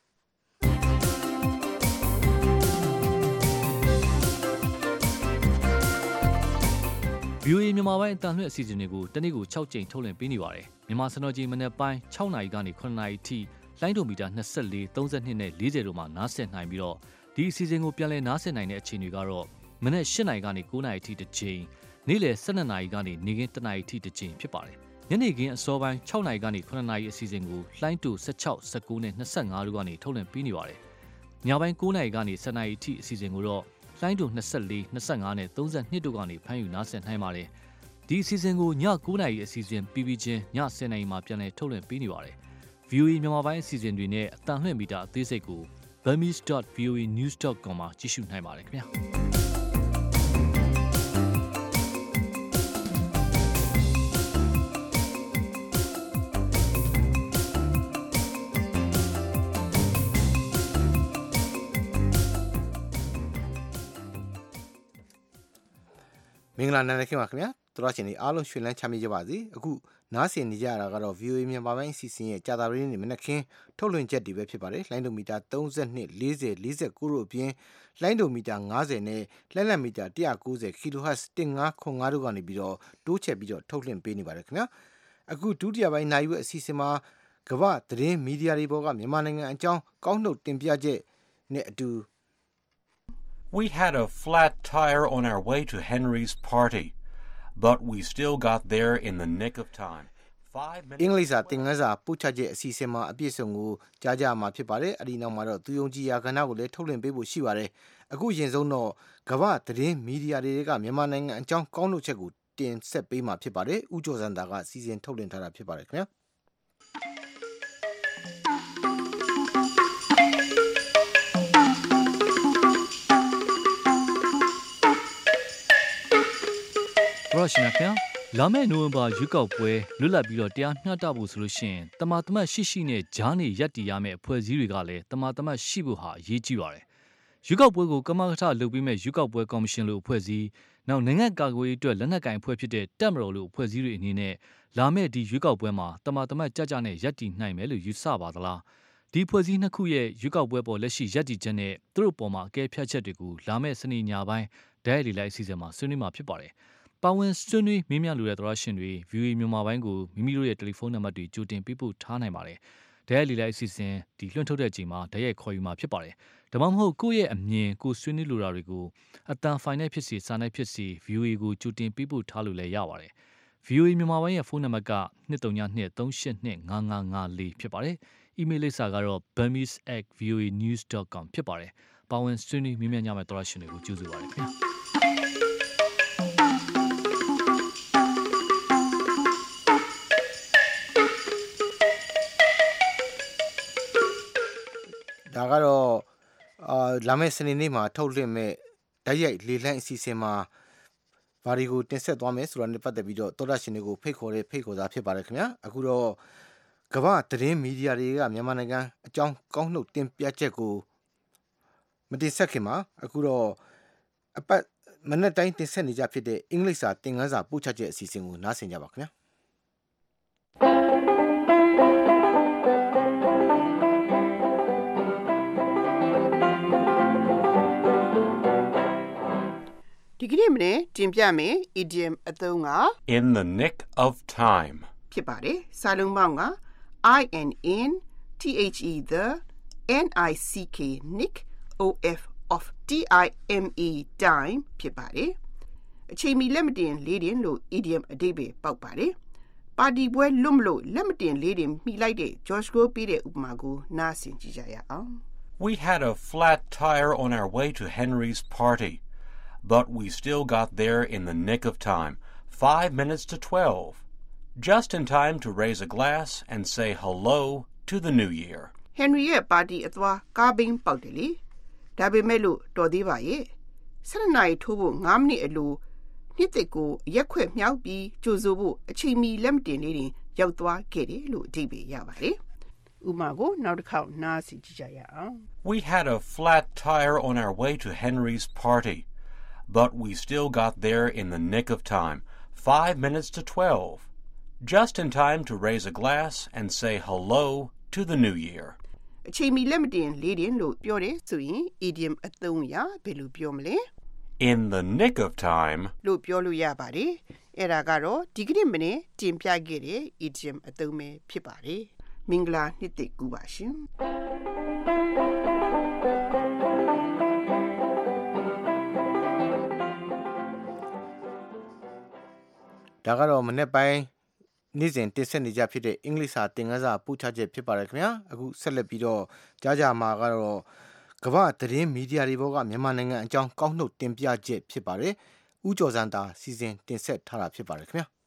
ဗီအိုအေမြန်မာပိုင်းအတန်လွှင့်အစီအစဉ်တွေကိုတနေ့ကို၆ကြိမ်ထုတ်လွှင့်ပေးနေပါတယ်မြန်မာစံတော်ချိန်မနေ့ပိုင်း၆နာရီကနေခုနှစ်နာရီထိလိုင်းဒိုမီတာ၂၄ ၃၂နဲ့၄၀တို့မှာနားဆင်နိုင်ပြီးတော့ဒီအစီအစဉ်ကိုပြန်လည်နားဆင်နိုင်တဲ့အချိန်တွေကတော့မနေ့၈နာရီကနေ၉နာရီထိတစ်ချိန်နေ့လယ်၁၂နာရီကနေနေ့ခင်း၁နာရီထိတစ်ချိန်ဖြစ်ပါတယ်ညနေခင်းအစောပိုင်း6နာရီကနေ9နာရီအစီအစဉ်ကိုလှိုင်းတူ16 19နဲ့25တို့ကနေထုတ်လွှင့်ပေးနေပါတယ်။ညပိုင်း9နာရီကနေ10နာရီအထိအစီအစဉ်ကိုတော့လှိုင်းတူ24 25နဲ့32တို့ကနေဖမ်းယူနားဆင်နိုင်ပါတယ်။ဒီအစီအစဉ်ကိုည9နာရီအစီအစဉ်ပြီးပြီးချင်းည10နာရီမှာပြန်လည်ထုတ်လွှင့်ပေးနေပါတယ်။ V O A မြန်မာပိုင်းအစီအစဉ်တွေနဲ့အတန်လှည့်မီတာအသေးစိတ်ကို burmese dot v o a news dot com မှာကြည့်ရှုနိုင်ပါတယ်ခင်ဗျာ။မင်္ဂလာနံနက်ခင်းပါခင်ဗျာတို့ရရှင်ဒီအားလုံးရွှေလန်းချမ်းမြေ့ကြပါစေအခုနားဆင်နေကြရတာကတော့ V O A မြန်မာပိုင်းအစီအစဉ်ရဲ့ကြာသပတေးနေ့မနက်ခင်းထုတ်လွှင့်ချက်တွေပဲဖြစ်ပါတယ်လိုင်းဒိုမီတာ32 40 49တို့အပြင်လိုင်းဒိုမီတာ50နဲ့လက်လက်မီတာ190 kHz 1505တို့ကနေပြီးတော့တိုးချက်ပြီးတော့ထုတ်လွှင့်ပေးနေပါတယ်ခင်ဗျာအခုဒုတိယပိုင်းနိုင်ရွက်အစီအစဉ်မှာကမ္ဘာသတင်းမီဒီယာတွေပေါ်ကမြန်မာနိုင်ငံအကြောင်းကောက်နှုတ်တင်ပြချက်နဲ့အတူ We had a flat tire on our way to Henry's party, but we still got there in the nick of time. Five minutes. အင်္ဂလိပ်စာသင်ခန်းစာပို့ချချက်အစီအစဉ်မှာအပြည့်စုံကိုကြားကြမှာဖြစ်ပါတယ်။အဲဒီနောက်မှာတော့သူယုံကြည်ရာကဏ္ဍကိုလည်းထုတ်လွှင့်ပေးဖို့ရှိပါတယ်။အခုရင်ဆုံးတော့ကမ္ဘာသတင်းမီဒီယာတွေကမြန်မာနိုင်ငံအကြောင်းကောက်နှုတ်ချက်ကိုတင်ဆက်ပေးမှာဖြစ်ပါတယ်။ဦးကျော်စံသာကစီစဉ်ထုတ်လွှင့်ထားတာဖြစ်ပါတယ်ခင်ဗျာ။ရရှိမြခင်လာမယ့်နိုဝင်ဘာရွေးကောက်ပွဲလွတ်လပ်ပြီးတော့တရားမျှတဖို့ဆိုလို့ရှိရင်တမာတမတ်ရှိရှိနဲ့ဂျားနေရက်တီရမယ့်အဖွဲ့အစည်းတွေကလည်းတမာတမတ်ရှိဖို့ဟာအရေးကြီးပါတယ်ရွေးကောက်ပွဲကိုကမကထလုပ်ပြီးမဲ့ရွေးကောက်ပွဲကော်မရှင်လိုအဖွဲ့အစည်းနောက်နိုင်ငံကာကွယ်ရေးအတွက်လက်နက်ကင်အဖွဲ့ဖြစ်တဲ့တပ်မတော်လိုအဖွဲ့အစည်းတွေအနေနဲ့လာမယ့်ဒီရွေးကောက်ပွဲမှာတမာတမတ်ကြကြနဲ့ရက်တီနိုင်မယ်လို့ယူဆပါသလားဒီဖွဲ့စည်းနှစ်ခုရဲ့ရွေးကောက်ပွဲပေါ်လက်ရှိရက်တီချက်နဲ့သူတို့ပေါ်မှာအကဲဖြတ်ချက်တွေကိုလာမယ့်စနေညပိုင်းဒဲရီလိုက်အစီအစဉ်မှာဆွေးနွေးမှာဖြစ်ပါတယ်ပါဝင်ဆွေးနွေးမင်းများလိုတဲ့သရရှင်တွေ V O A မြန်မာပိုင်းကိုမိမိတို့ရဲ့တယ်လီဖုန်းနံပါတ်တွေကြိုတင်ပေးပို့ထားနိုင်ပါတယ်။ဒဲရီလိုက်အစီအစဉ်ဒီလွှင့်ထုတ်တဲ့အချိန်မှာဓာတ်ရိုက်ခေါ်ယူမှာဖြစ်ပါတယ်။ဒါမှမဟုတ်ကိုယ့်ရဲ့အမြင်ကိုဆွေးနွေးလိုတာတွေကိုအတန်ဖိုင်နဲ့ဖြစ်စီစာနဲ့ဖြစ်စီ V O A ကိုကြိုတင်ပေးပို့ထားလို့လည်းရပါတယ်။ V O A မြန်မာပိုင်းရဲ့ဖုန်းနံပါတ်ကtwo three two three three eight two five five five fourဖြစ်ပါတယ်။ email လိပ်စာကတော့ burmese at v o a news dot com ဖြစ်ပါတယ်။ပါဝင်ဆွေးနွေးမင်းများညမဲ့သရရှင်တွေကိုကြိုဆိုပါရခင်ဗျာ။ဒါကတော့အာလာမယ့်စနေနေ့မှာထုတ်လွှင့်မဲ့ဓာတ်ရိုက်လေလံအစီအစဉ်မှာဘာတွေကိုတင်ဆက်သွားမယ်ဆိုတာနဲ့ပတ်သက်ပြီးတော့သောတာရှင်တွေကိုဖိတ်ခေါ်တဲ့ဖိတ်ခေါ်စာဖြစ်ပါတယ်ခင်ဗျာအခုတော့ကမ္ဘာသတင်းမီဒီယာတွေကမြန်မာနိုင်ငံအကြောင်းကောက်နှုတ်တင်ပြချက်ကိုမတင်ဆက်ခင်မှာအခုတော့အပတ်မနေ့တိုင်းတင်ဆက်နေကြဖြစ်တဲ့အင်္ဂလိပ်စာသင်ခန်းစာပို့ချချက်အစီအစဉ်ကိုနားဆင်ကြပါခင်ဗျာဒီကနေ့မနေ့တင်ပြမယ် idiom အသုံးက in the nick of time ဖြစ်ပါတယ်စာလုံးပေါင်းက I N N T H E the N I C K nick O F of T I M E time ဖြစ်ပါတယ်အချိန်မီလက်မတင်လေးတင်လို့ idiom အဓိပ္ပာယ်ပေါက်ပါတယ်ပါတီပွဲလွတ်မလို့လက်မတင်လေးတင်မိလိုက်တဲ့ George ကိုပေးတဲ့ဥပမာကိုနားဆင်ကြည့်ကြရအောင် We had a flat tire on our way to Henry's party but we still got there in the nick of time, five minutes to twelve, just in time to raise a glass and say hello to the new year. Henry ရဲ့ပါတီအသွားကားဘင်းပေါက်တယ်လေဒါပေမဲ့လို့တော်သေးပါရဲ့sevenနာရီထိုးဖို့fiveမိနစ်အလိုနှစ်သက်ကိုရက်ခွက်မြောက်ပြီးကြိုဆိုဖို့အချိန်မီလက်မတင်လေးတင်ရောက်သွားခဲ့တယ်လို့အဓိပ္ပာယ်ရပါတယ်ဥပမာကိုနောက်တစ်ခေါက်နားဆင်ကြည့်ကြရအောင် We had a flat tire on our way to Henry's party but we still got there in the nick of time, five minutes to twelve, just in time to raise a glass and say hello to the new year. အချိန်မီလက်မတင်လေးတင်လို့ပြောတယ်ဆိုရင် idiom အသုံးအရဘယ်လိုပြောမလဲ In the nick of time လို့ပြောလို့ရပါတယ်အဲ့ဒါကတော့ဒီကနေ့မနေ့တင်ပြခဲ့တဲ့ idiom အသုံးပဲဖြစ်ပါတယ်မင်္ဂလာနှစ်သက်ကူပါရှင်ဒါကတော့မနေ့ပိုင်းနေ့စဉ်တင်ဆက်နေကြဖြစ်တဲ့အင်္ဂလိပ်စာသင်ခန်းစာပို့ချချက်ဖြစ်ပါတယ်ခင်ဗျာအခုဆက်လက်ပြီးတော့ကြားကြမှာကတော့ကမ္ဘာသတင်းမီဒီယာတွေဘောကမြန်မာနိုင်ငံအကြောင်းကောက်နှုတ်တင်ပြချက်ဖြစ်ပါတယ်ဦးကျော်စန်းသာစီစဉ်တင်ဆက်ထားတာဖြစ်ပါတယ်ခင်ဗျာ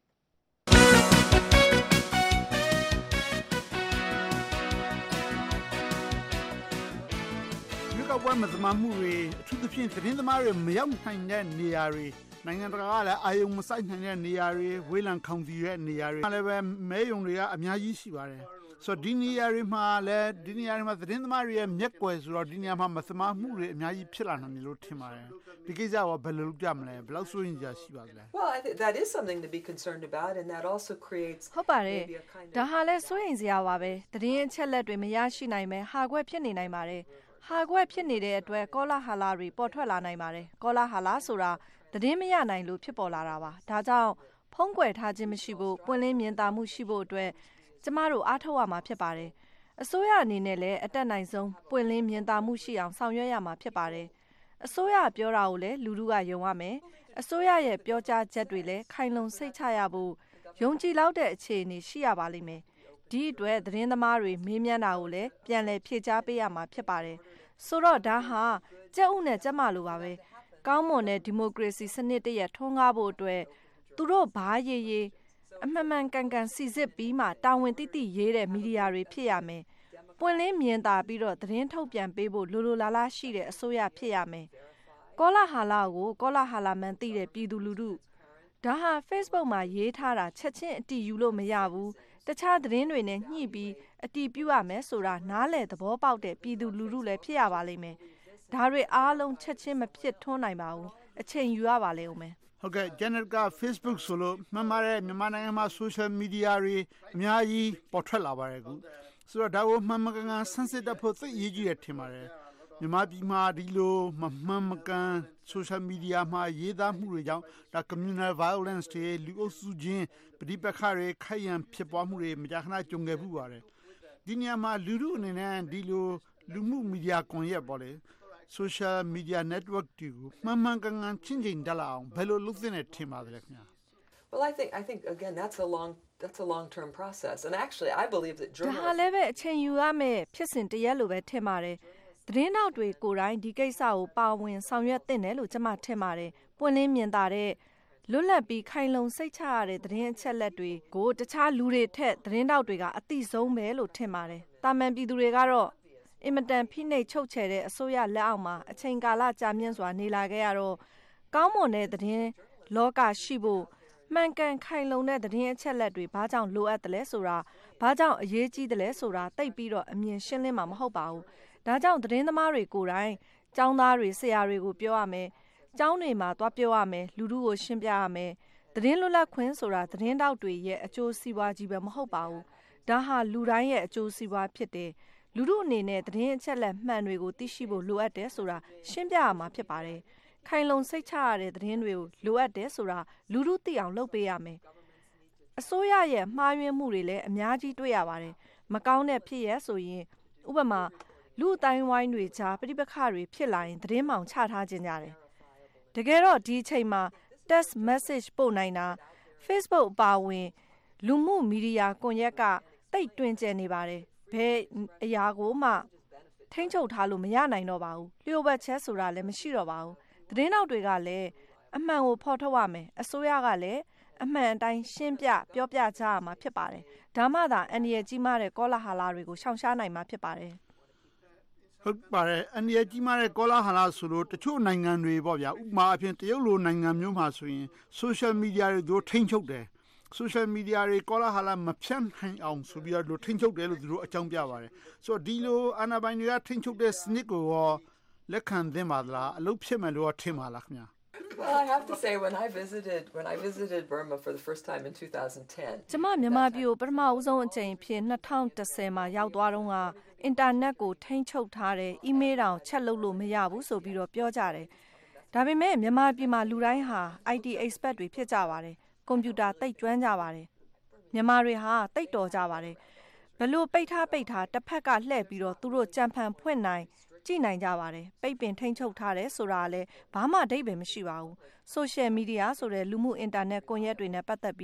ဒီကပွဲမှာသမားမှုတွေအထူးသဖြင့်သတင်းသမားတွေမရောက်နိုင်တဲ့နေရာတွေနိုင်ငံတကာကလည်းအာယုံမဆိုင်နိုင်တဲ့နေရာတွေဝေးလံခေါင်သီတဲ့နေရာတွေလည်းပဲမဲယုံတွေကအများကြီးရှိပါတယ်ဆိုတော့ဒီနေရာတွေမှာလည်းဒီနေရာတွေမှာသတင်းသမားတွေရဲ့မျက်ကွယ်ဆိုတော့ဒီနေရာမှာမသမားမှုတွေအများကြီးဖြစ်လာနိုင်တယ်လို့ထင်ပါတယ်ဒီကိစ္စကဘယ်လိုလုပ်ကြမလဲဘယ်လောက်စိုးရင်ကြရှိပါသလဲ Well I think that is something to be concerned about and that also creates ဟုတ်ပါတယ်ဒါဟာလည်းစိုးရင်စရာပါပဲသတင်းအချက်လက်တွေမရရှိနိုင်မယ်ဟာကွက်ဖြစ်နေနိုင်ပါတယ်ဟာကွက်ဖြစ်နေတဲ့အတွက်ကောလာဟာလာတွေပေါ်ထွက်လာနိုင်ပါတယ်ကောလာဟာလာဆိုတာသတင်းမရနိုင်လို့ဖြစ်ပေါ်လာတာပါဒါကြောင့်ဖုံးကွယ်ထားခြင်းမရှိဖို့ပွင့်လင်းမြင်သာမှုရှိဖို့အတွက်ကျမတို့အားထုတ်ရမှာဖြစ်ပါတယ်အစိုးရအနေနဲ့လည်းအတက်နိုင်ဆုံးပွင့်လင်းမြင်သာမှုရှိအောင်ဆောင်ရွက်ရမှာဖြစ်ပါတယ်အစိုးရပြောတာကိုလည်းလူလူကယုံရမယ်အစိုးရရဲ့ပြောကြားချက်တွေလည်းခိုင်လုံစိတ်ချရဖို့ယုံကြည်လောက်တဲ့အခြေအနေရှိရပါလိမ့်မယ်ဒီအတွက်သတင်းသမားတွေမေးမြန်းတာကိုလည်းပြန်လည်ဖြေကြားပေးရမှာဖြစ်ပါတယ်ဆိုတော့ဒါဟာကြက်ဥနဲ့ကြက်မလိုပါပဲကောင်းမွန်တဲ့ဒီမိုကရေစီစနစ်တရက်ထွန်းကားဖို့အတွက်သူတို့ဘာရေးရေးအမှန်မှန်ကန်ကန်စီစစ်ပြီးမှတာဝန်တိတိရေးတဲ့မီဒီယာတွေဖြစ်ရမယ်။ပွင့်လင်းမြင်သာပြီးတော့သတင်းထုတ်ပြန်ပေးဖို့လိုလိုလားလားရှိတဲ့အစိုးရဖြစ်ရမယ်။ကောလာဟာလာကိုကောလာဟာလာမှန်သိတဲ့ပြည်သူလူထုဒါဟာ Facebook မှာရေးထားတာချက်ချင်းအတီးယူလို့မရဘူး။တခြားသတင်းတွေနဲ့ညှိပြီးအတီးပြုရမယ်ဆိုတာနားလည်သဘောပေါက်တဲ့ပြည်သူလူထုလည်းဖြစ်ရပါလိမ့်မယ်။ဒါတွေအားလုံးချက်ချင်းမဖြစ်ထွန်းနိုင်ပါဘူး။အချိန်ယူရပါလိမ့်ဦးမယ်။ဟုတ်ကဲ့ Janet က Facebook ဆိုလို့မှန်ပါတယ်မြန်မာနိုင်ငံမှာ social media တွေအများကြီးပေါ်ထွက်လာပါတယ်အခုဆိုတော့ဒါကိုမှန်မှန်ကန်ကန်ဆန်းစစ်တတ်ဖို့သိရေးကြီးတယ်ထင်ပါတယ်မြန်မာပြည်မှာဒီလိုမမှန်မကန် social media မှာရေးသားမှုတွေကြောင့်ဒါ communal violence တွေလူအုပ်စုချင်းပဋိပက္ခတွေခိုက်ရန်ဖြစ်ပွားမှုတွေမကြာခဏကြုံခဲ့မှုပါတယ်ဒီနေရာမှာလူလူအနေနဲ့ဒီလိုလူမှုမီဒီယာကွန်ရက်ပေါ့လေsocial media network တွေကိုမှန်မှန်ကန်ကန်ချင်းချင်းတက်လာအောင်ဘယ်လိုလုပ်သင့်တယ်ထင်ပါသလဲခင်ဗျာ Well I think I think again that's a long that's a long-term process and actually I believe that ဒါဟာလည်းပဲအချိန်ယူရမယ့်ဖြစ်စဉ်တရက်လိုပဲထင်ပါတယ်သတင်းနောက်တွေကိုယ်တိုင်ဒီကိစ္စကိုပါဝင်ဆောင်ရွက်သင့်တယ်လို့ကျွန်မထင်ပါတယ်ပွင့်လင်းမြင်သာတဲ့လွတ်လပ်ပြီးခိုင်လုံစိတ်ချရတဲ့သတင်းအချက်လက်တွေကိုတခြားလူတွေထက်သတင်းတောက်တွေကအသိဆုံးပဲလို့ထင်ပါတယ်တာမန်ပြည်သူတွေကတော့အင်မတန်ဖိနှိပ်ချုပ်ချယ်တဲ့အစိုးရလက်အောက်မှာအချိန်ကာလကြာမြင့်စွာနေလာခဲ့ရတော့ကောင်းမွန်တဲ့သတင်းလောကရှိဖို့မှန်ကန်ခိုင်လုံတဲ့သတင်းအချက်လက်တွေဘာကြောင့်လိုအပ်တယ်လဲဆိုတာဘာကြောင့်အရေးကြီးတယ်လဲဆိုတာသိပြီးတော့အမြင်ရှင်းလင်းမှာမဟုတ်ပါဘူးဒါကြောင့်သတင်းသမားတွေကိုယ်တိုင်ကျောင်းသားတွေဆရာတွေကိုပြောရမယ်ကျောင်းတွေမှာသွားပြောရမယ်လူထုကိုရှင်းပြရမယ်သတင်းလွတ်လပ်ခွင့်ဆိုတာသတင်းတောက်တွေရဲ့အကျိုးစီးပွားကြီးပဲမဟုတ်ပါဘူးဒါဟာလူတိုင်းရဲ့အကျိုးစီးပွားဖြစ်တယ်လူထုအနေနဲ့သတင်းအချက်လက်မှန်တွေကိုသိရှိဖို့လိုအပ်တယ်ဆိုတာရှင်းပြရမှာဖြစ်ပါတယ်။ခိုင်လုံစိတ်ချရတဲ့သတင်းတွေကိုလိုအပ်တယ်ဆိုတာလူထုသိအောင်လုပ်ပေးရမယ်။အစိုးရရဲ့မှားယွင်းမှုတွေလည်းအများကြီးတွေ့ရပါတယ်။မကောင်းတဲ့ဖြစ်ရဆိုရင်ဥပမာလူအတိုင်းဝိုင်းတွေကြားပြိပခါတွေဖြစ်လာရင်သတင်းမှောင်ချထားခြင်းကြတယ်။တကယ်တော့ဒီအချိန်မှာ text message ပို့နိုင်တာ Facebook အပါအဝင်လူမှုမီဒီယာကွန်ရက်ကတိတ်တွင်ကျယ်နေပါတယ်။ဘယ်အရာကိုမှထိန်းချုပ်ထားလို့မရနိုင်တော့ပါဘူးလျှို့ဝှက်ချက်ဆိုတာလည်းမရှိတော့ပါဘူးသတင်းတောက်တွေကလည်းအမှန်ကိုဖော်ထုတ်ရမယ်အစိုးရကလည်းအမှန်အတိုင်းရှင်းပြပြောပြကြရမှာဖြစ်ပါတယ်ဒါမှသာအန္တရာယ်ကြီးမားတဲ့ကောလာဟာလာတွေကိုရှောင်ရှားနိုင်မှာဖြစ်ပါတယ်ဟုတ်ပါတယ်အန္တရာယ်ကြီးမားတဲ့ကောလာဟာလာဆိုလို့တချို့နိုင်ငံတွေပေါ့ဗျာဥပမာအဖြစ်တရုတ်လိုနိုင်ငံမျိုးမှာဆိုရင် social media တွေတို့ထိန်းချုပ်တယ်social media တွေကောလာဟာလာမဖြန့်နိုင်အောင်ဆိုပြီးတော့ထိန်းချုပ်တယ်လို့သူတို့အကြောင်းပြပါတယ်ဆိုတော့ဒီလိုအာဏာပိုင်တွေကထိန်းချုပ်တဲ့စနစ်ကိုရောလက်ခံသင့်ပါလားအလုပ်ဖြစ်မယ်လို့ထင်ပါလားခင်ဗျာ Well I have to say when I visited when I visited Burma for the first time in twenty ten ကျမမြန်မာပြည်ကိုပထမဦးဆုံးအကြိမ်ဖြစ်၂၀၁၀မှာရောက်သွားတော့ကအင်တာနက်ကိုထိန်းချုပ်ထားတယ်အီးမေးလ်တောင်ချက်လုပ်လို့မရဘူးဆိုပြီးတော့ပြောကြတယ်ဒါပေမဲ့မြန်မာပြည်မှာလူတိုင်းဟာ I T expert တွေဖြစ်ကြပါတယ်ကွန်ပျူတာသိပ်ကျွမ်းကြပါတယ်မြန်မာတွေဟာသိပ်တော်ကြပါတယ်ဘလို့ပိတ်ထားပိတ်ထားတစ်ဖက်ကလှည့်ပြီးတော့သူတို့ကြံဖန်ဖွင့်နိုင်ကြည့်နိုင်ကြပါတယ်ပိတ်ပင်ထိန်းချုပ်ထားတယ်ဆိုတာလည်းဘာမှအဓိပ္ပာယ်မရှိပါဘူးဆိုရှယ်မီဒီယာဆိုတဲ့လူမှုအင်တာနက်ကွန်ရက်တွေနဲ့ပတ်သက်ပြီး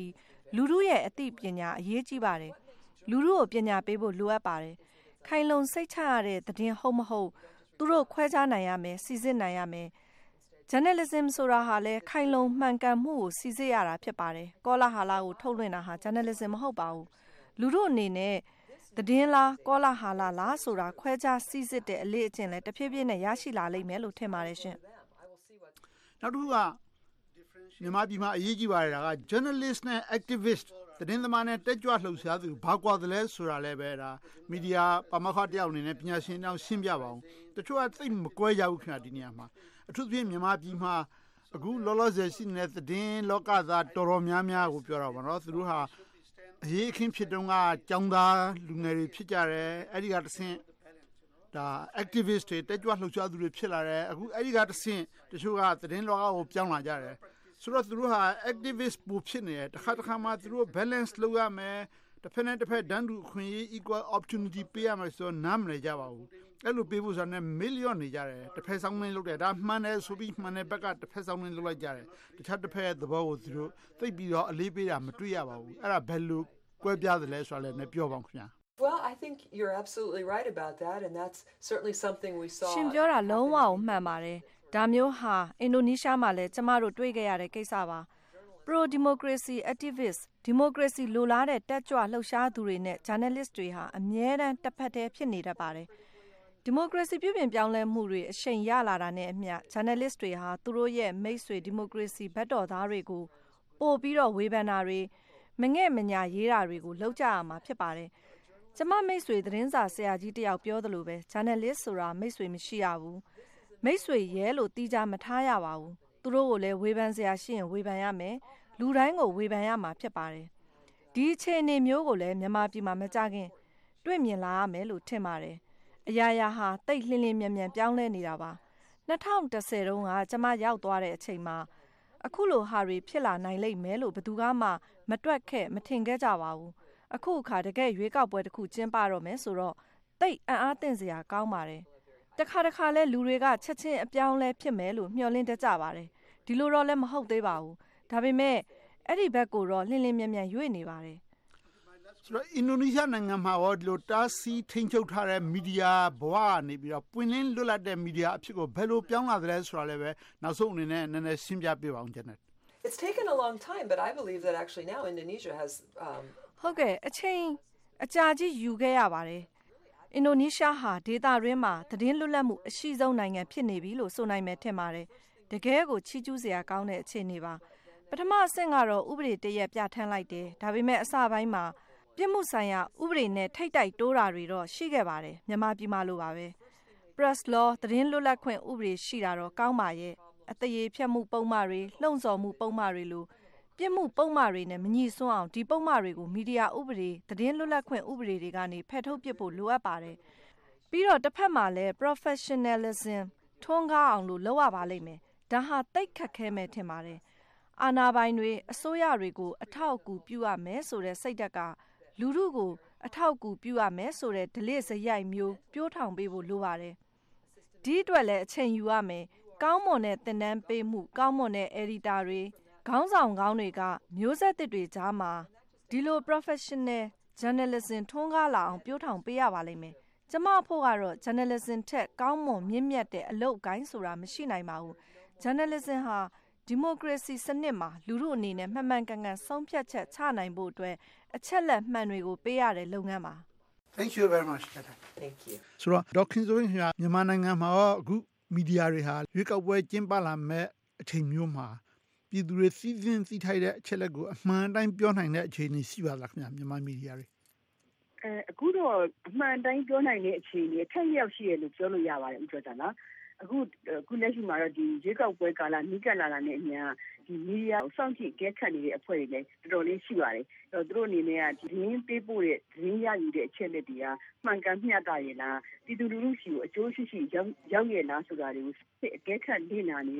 လူထုရဲ့အသိပညာအရေးကြီးပါတယ်လူထုကိုပညာပေးဖို့လိုအပ်ပါတယ်ခိုင်လုံစိတ်ချရတဲ့သတင်းဟုတ်မဟုတ်သူတို့ခွဲခြားနိုင်ရမယ်စီစစ်နိုင်ရမယ် journalism ဆိုတာဟာလေခိုင်လုံမှန်ကန်မှုကိုစီစစ်ရတာဖြစ်ပါတယ်ကောလာဟာလာကိုထုတ်လွှင့်တာဟာ journalism မဟုတ်ပါဘူးလူတို့အနေနဲ့သတင်းလားကောလာဟာလာလားဆိုတာခွဲခြားစီစစ်တဲ့အလေးအကျင့်လဲတဖြည်းဖြည်းနဲ့ရရှိလာလိမ့်မယ်လို့ထင်ပါတယ်ရှင်နောက်တစ်ခုကမြန်မာပြည်မှာအရေးကြီးပါတယ်ဒါက journalist နဲ့ activist သတင်းသမားနဲ့တက်ကြွလှုပ်ရှားသူဘာကွာတယ်လဲဆိုတာလည်းပဲဒါမီဒီယာပါမောက္ခတယောက်အနေနဲ့ပညာရှင်တောင်ရှင်းပြပါအောင်တချို့ကသိမကွဲကြဘူးခင်ဗျဒီနေရာမှာအထူးသဖြင့်မြန်မာပြည်မှာအခုလောလောဆယ်ရှိနေတဲ့သတင်းလောကသားတော်တော်များများကိုပြောတာပါနော်သူတို့ဟာအရေးအခင်းဖြစ်တုန်းကကျောင်းသားလူငယ်တွေဖြစ်ကြတယ်အဲ့ဒီကတဆင့်ဒါ activist တွေတက်ကြွလှုပ်ရှားသူတွေဖြစ်လာတယ်အခုအဲ့ဒီကတဆင့်တချို့ကသတင်းလောကကိုပြောင်းလာကြတယ်ဆိုတော့သူတို့ဟာ activist ပူဖြစ်နေတယ်တစ်ခါတစ်ခါမှသူတို့ balance လုပ်ရမယ်တစ်ဖက်နဲ့တစ်ဖက်ဒန်းတူအခွင့်အရေး equal opportunity ပေးရမယ်ဆိုတော့နားမလည်ကြပါဘူးအဲ့လိုပေးဖို့ဆိုတာနဲ့ million နေကြတယ်တစ်ဖက်ဆောင်နေလုပ်တယ်ဒါမှန်တယ်ဆိုပြီးမှန်တဲ့ဘက်ကတစ်ဖက်ဆောင်နေလုပ်လိုက်ကြတယ်တခြားတစ်ဖက်ရဲ့သဘောကိုသူတို့သိပြီးတော့အလေးပေးတာမတွေ့ရပါဘူးအဲ့ဒါဘယ်လိုကွဲပြားတယ်လဲဆိုတာလည်းပြောပါဦးခင်ဗျာ Well, I think you're absolutely right about that, and that's certainly something we saw. ရှင်ပြောတာလုံးဝကိုမှန်ပါတယ်။ဒါမျိုးဟာအင်ဒိုနီးရှားမှာလည်းကျမတို့တွေ့ခဲ့ရတဲ့ကိစ္စပါ။ Pro democracy activist, democracy လိုလားတဲ့တက်ကြွလှုပ်ရှားသူတွေနဲ့ journalist တွေဟာအမြဲတမ်းတစ်ဖက်တည်းဖြစ်နေတတ်ပါတယ်။ democracy ပြုပြင်ပြောင်းလဲမှုတွေအရှိန်ရလာတာနဲ့အမျှ journalist တွေဟာသူတို့ရဲ့မိတ်ဆွေ democracy ဘက်တော်သားတွေကိုပို့ပြီးတော့ဝေဖန်တာတွေမငဲ့မညာရေးတာတွေကိုလုပ်ကြရမှာဖြစ်ပါတယ်။ကျမမိတ်ဆွေသတင်းစာဆရာကြီးတယောက်ပြောသလိုပဲ journalist ဆိုတာမိတ်ဆွေမရှိရဘူးမိတ်ဆွေရဲလို့တီးကြမထားရပါဘူးသူတို့ကိုလည်းဝေဖန်စရာရှိရင်ဝေဖန်ရမယ်လူတိုင်းကိုဝေဖန်ရမှာဖြစ်ပါတယ်ဒီအခြေအနေမျိုးကိုလည်းမြန်မာပြည်မှာမကြခင်တွေ့မြင်လာရမယ်လို့ထင်ပါတယ်အရာရာဟာတိတ်လှင်းလင်းမြန်မြန်ပြောင်းလဲနေတာပါ၂၀၁၀တုန်းကကျမရောက်သွားတဲ့အချိန်မှာအခုလိုဟာတွေဖြစ်လာနိုင်လိမ့်မယ်လို့ဘယ်သူမှမတွက်ခဲ့မထင်ခဲ့ကြပါဘူးအခုအခါတကယ်ရွေးကောက်ပွဲတစ်ခုကျင်းပတော့မယ်ဆိုတော့တိတ်အံ့အားသင့်စရာကောင်းပါတယ်တခါတခါလဲလူတွေကချက်ချင်းအပြောင်းလဲဖြစ်မယ်လို့မျှော်လင့်တတ်ကြပါတယ်ဒီလိုတော့လည်းမဟုတ်သေးပါဘူးဒါပေမဲ့အဲ့ဒီဘက်ကိုတော့လင်းလင်းမြန်မြန်ရွေ့နေပါတယ်ဆိုတော့အင်ဒိုနီးရှားနိုင်ငံမှာရောဒီလိုတားဆီးထိန်းချုပ်ထားတဲ့မီဒီယာဘဝကနေပြီးတော့ပွင့်လင်းလွတ်လပ်တဲ့မီဒီယာအဖြစ်ကိုဘယ်လိုပြောင်းလာသလဲဆိုတာလည်းပဲနောက်ဆုံးအနေနဲ့နည်းနည်းရှင်းပြပေးပါအောင်ဂျန်နက် It's taken a long time, but I believe that actually now Indonesia has um, ဟုတ်ကဲ့အချိန်အကြာကြီးယူခဲ့ရပါတယ်အင်ဒိုနီးရှားဟာဒေသတွင်းမှာသတင်းလွတ်လပ်မှုအရှိဆုံးနိုင်ငံဖြစ်နေပြီလို့ဆိုနိုင်မယ်ထင်ပါတယ်တကယ်ကိုချီးကျူးစရာကောင်းတဲ့အခြေအနေပါပထမအဆင့်ကတော့ဥပဒေတရက်ပြဋ္ဌာန်းလိုက်တယ်ဒါပေမဲ့အစပိုင်းမှာပြစ်မှုဆိုင်ရာဥပဒေနဲ့ထိတ်တိုက်တိုးတာတွေတော့ရှိခဲ့ပါတယ်မြန်မာပြည်မှာလိုပါပဲ Press law သတင်းလွတ်လပ်ခွင့်ဥပဒေရှိတာတော့ကောင်းပါရဲ့အတရေဖြတ်မှုပုံမှန်တွေလှုံ့ဆော်မှုပုံမှန်တွေလိုပြစ်မှုပုံမှန်တွေနဲ့မညီစွန်းအောင်ဒီပုံမှန်တွေကိုမီဒီယာဥပဒေသတင်းလွတ်လပ်ခွင့်ဥပဒေတွေကနေဖယ်ထုတ်ပစ်ဖို့လိုအပ်ပါတယ်ပြီးတော့တစ်ဖက်မှာလည်း professionalism ထွန်းကားအောင်လို့လုပ်ရပါလိမ့်မယ်ဒါဟာတိတ်ခက်ခဲမယ်ထင်ပါတယ်အာဏာပိုင်တွေအစိုးရတွေကိုအထောက်အကူပြုရမယ်ဆိုတဲ့စိတ်ဓာတ်ကလူထုကိုအထောက်အကူပြုရမယ်ဆိုတဲ့ဒလစ်စရိုက်မျိုးပြိုးထောင်ပေးဖို့လိုပါတယ်ဒီအတွက်လည်းအချိန်ယူရမယ်ကောင်းမွန်တဲ့သင်တန်းပေးမှုကောင်းမွန်တဲ့ editor တွေခေါင်းဆောင်ကောင်းတွေကမျိုးဆက်သစ်တွေကြားမှာဒီလို professional journalism ထွန်းကားလာအောင်ပြိုးထောင်ပေးရပါလိမ့်မယ်ကျမဖို့ကတော့ journalism ထက်ကောင်းမွန်မြင့်မြတ်တဲ့အလုပ်အကိုင်းဆိုတာမရှိနိုင်ပါဘူး journalism ဟာ democracy စနစ်မှာလူထုအနေနဲ့မှန်မှန်ကန်ကန်ဆုံးဖြတ်ချက်ချနိုင်ဖို့အတွက်အချက်လက်မှန်တွေကိုပေးရတဲ့လုပ်ငန်းပါ Thank you very much Thank you ဆိုတော့ဒေါက်ခင်ဆိုရင်မြန်မာနိုင်ငံမှာရောအခုမီဒီယာတွေဟာရွေးကောက်ပွဲကျင်းပလာမဲ့အချိန်မျိုးမှာပြည်သူတွေစီးစင်းသိထိုက်တဲ့အချက်လက်ကိုအမှန်တိုင်းပြောနိုင်တဲ့အခြေအနေရှိပါလားခင်ဗျမြန်မာမီဒီယာတွေအဲအခုတော့အမှန်တိုင်းပြောနိုင်တဲ့အခြေအနေထက်ရောက်ရှိရလို့ပြောလို့ရပါတယ်ဦးကျော်တာနော်အခုအခုလက်ရှိမှာတော့ဒီရွေးကောက်ပွဲကာလနီးကပ်လာတာနဲ့အမျှဒီမီဒီယာစောင့်ကြည့်ကြက်ခတ်နေတဲ့အဖွဲ့တွေလည်းတော်တော်လေးရှိပါတယ်အဲသူတို့အနေနဲ့ကဒီရင်းပေးပို့တဲ့ရင်းရယူတဲ့အချက်လက်တွေကမှန်ကန်မျှတရလားပြည်သူလူထုစီကိုအကျိုးရှိရှိရောက်ရောက်ရလားဆိုတာတွေကိုစစ်အကဲခတ်လေ့လာနေတဲ့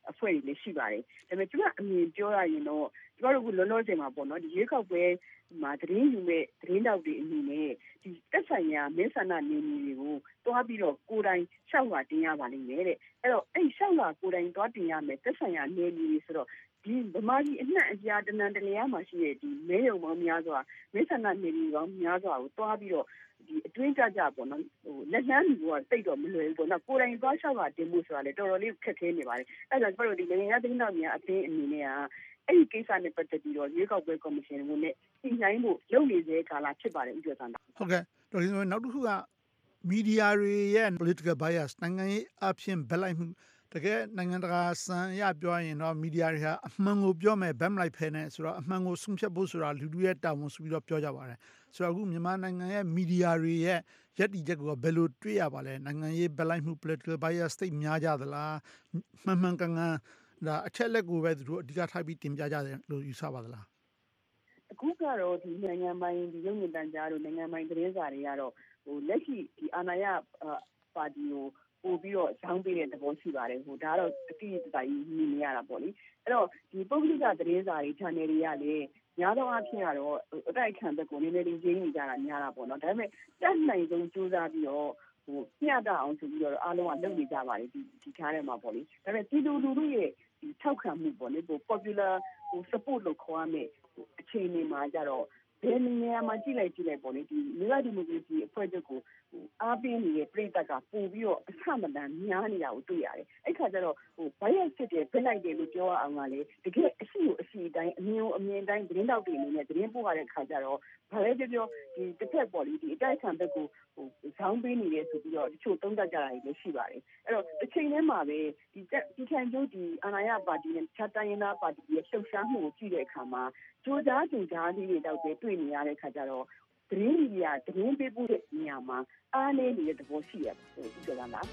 အဖွဲ့တွေလည်းရှိပါတယ်ဒါပေမဲ့ကျွန်မအမြင်ပြောရရင်တော့ကျွန်တော်တို့ကလောလောဆယ်မှာပေါ့နော်ဒီရွေးကောက်ပွဲမှာသတင်းယူမဲ့သတင်းတောက်တွေအနေနဲ့ဒီတက်ဆိုင်ရာမဲဆန္ဒနယ်မြေတွေကိုတွားပြီးတော့ကိုယ်တိုင်ရှောက်လာတင်ရပါလိမ့်မယ်တဲ့အဲ့တော့အဲ့ရှောက်လာကိုယ်တိုင်တွားတင်ရမယ်တက်ဆိုင်ရာနယ်မြေတွေဆိုတော့ဒီဗမာပြည်အနှံ့အပြားတနန်တလျားမှာရှိတဲ့ဒီမဲရုံပေါင်းများစွာမဲဆန္ဒနယ်မြေပေါင်းများစွာကိုတွားပြီးတော့ဒီအတွင်းကြကြပေါ့နော်ဟိုလက်လန်းမျိုးကတိတ်တော့မလွယ်ဘူးပေါ့နော်ကိုယ်တိုင်သွားလျှောက်လာတင်ဖို့ဆိုတာလေတော်တော်လေးခက်ခဲနေပါတယ်အဲ့ဒါကြောင့်ကျွန်တော်တို့ဒီနိုင်ငံသတင်းတော်များအသင်းအနေနဲ့ကအဲ့ဒီကိစ္စနဲ့ပတ်သက်ပြီးတော့ရွေးကောက်ပွဲကော်မရှင်ကလည်းပြင်နိုင်ဖို့လုပ်နေသေးကာလဖြစ်ပါတယ်ဥပဒေသန္တာဟုတ်ကဲ့တော်ဒီနောက်တစ်ခုကမီဒီယာတွေရဲ့ political bias နိုင်ငံရေးအဖြစ်ဘက်လိုက်မှုတကယ်နိုင်ငံတကာစံရပြောရင်တော့မီဒီယာတွေဟာအမှန်ကိုပြောမယ်ဘက်မလိုက်ဖဲနဲ့ဆိုတော့အမှန်ကိုဆုံးဖြတ်ဖို့ဆိုတာလူလူရဲ့တာဝန်ဆိုပြီးတော့ပြောကြပါတယ်ဆိုတော့အခုမြန်မာနိုင်ငံရဲ့မီဒီယာတွေရဲ့ယက်တီချက်ကဘယ်လိုတွေ့ရပါလဲနိုင်ငံရေးဘက်လိုက်မှု political bias တိတ်များကြသလားမှန်မှန်ကန်ကန်ဒါအချက်လက်ကိုပဲသူတို့အဓိကထားပြီးတင်ပြကြတယ်လို့ယူဆပါသလားအခုကတော့ဒီနိုင်ငံပိုင်းဒီရုပ်မြင်သံကြားတို့နိုင်ငံပိုင်းသတင်းစာတွေကတော့ဟိုလက်ရှိဒီအာဏာရပါတီကိုပို့ပြီးတော့ဇောင်းပေးတဲ့သဘောရှိပါတယ်ဟိုဒါကတော့အတိအကျကြီးမြင်နေရတာပေါ့လေအဲ့တော့ဒီပုဂ္ဂလိကသတင်းစာတွေ channel တွေကလည်းများသောအားဖြင့်ကတော့အတိုက်ခံဘက်ကိုနည်းနည်းလေးရင်းနေကြတာများတာပေါ့နော်ဒါပေမဲ့တက်နိုင်ဆုံးကြိုးစားပြီးတော့ဟိုမျှတအောင်ဆိုပြီးတော့အားလုံးကလုပ်နေကြပါတယ်ဒီဒီထားထဲမှာပေါ့လေဒါပေမဲ့ပြည်သူလူထုရဲ့ဒီထောက်ခံမှုပေါ့လေဟို popular ဟို support လို့ခေါ်ရမယ်အခြေအနေမှာကြတော့ဘယ်နေရာမှာကြည့်လိုက်ကြည့်လိုက်ပေါ့လေဒီမြို့ဒီမိုကရေစီအဖွဲ့ချုပ်ကိုအားပေးနေတဲ့ပြည်သက်ကပို့ပြီးတော့အဆမတန်များနေတာကိုတွေ့ရတယ်အဲ့ခါကျတော့ဟို bias ဖြစ်တယ်ပြလိုက်တယ်လို့ပြောရအောင်ကလေတကယ်အရှိကိုအရှိတိုင်းအမြင်ကိုအမြင်တိုင်းသတင်းတောက်တွေအနေနဲ့သတင်းပို့ရတဲ့ခါကျတော့ဘာလဲပြောပြောဒီတစ်ဖက်ပေါ့လေဒီအတိုက်ခံဘက်ကိုဟိုဇောင်းပေးနေတယ်ဆိုပြီးတော့တချို့သုံးသပ်ကြတာတွေလည်းရှိပါတယ်အဲ့တော့တစ်ချိန်တည်းမှာပဲဒီဒီခံကျိုးဒီအာဏာရပါတီနဲ့ခြားတိုင်းရင်းသားပါတီရဲ့လှုပ်ရှားမှုကိုကြည့်တဲ့အခါမှာကြိုးစားကြိုးစားလေးတွေတော့ပဲတွေ့နေရတဲ့ခါကျတော့သတင်းမီဒီယာသတင်းပေးပို့တဲ့နေရာမှာအားနည်းနေတဲ့သဘောရှိရဟုတ်ကဲ့လား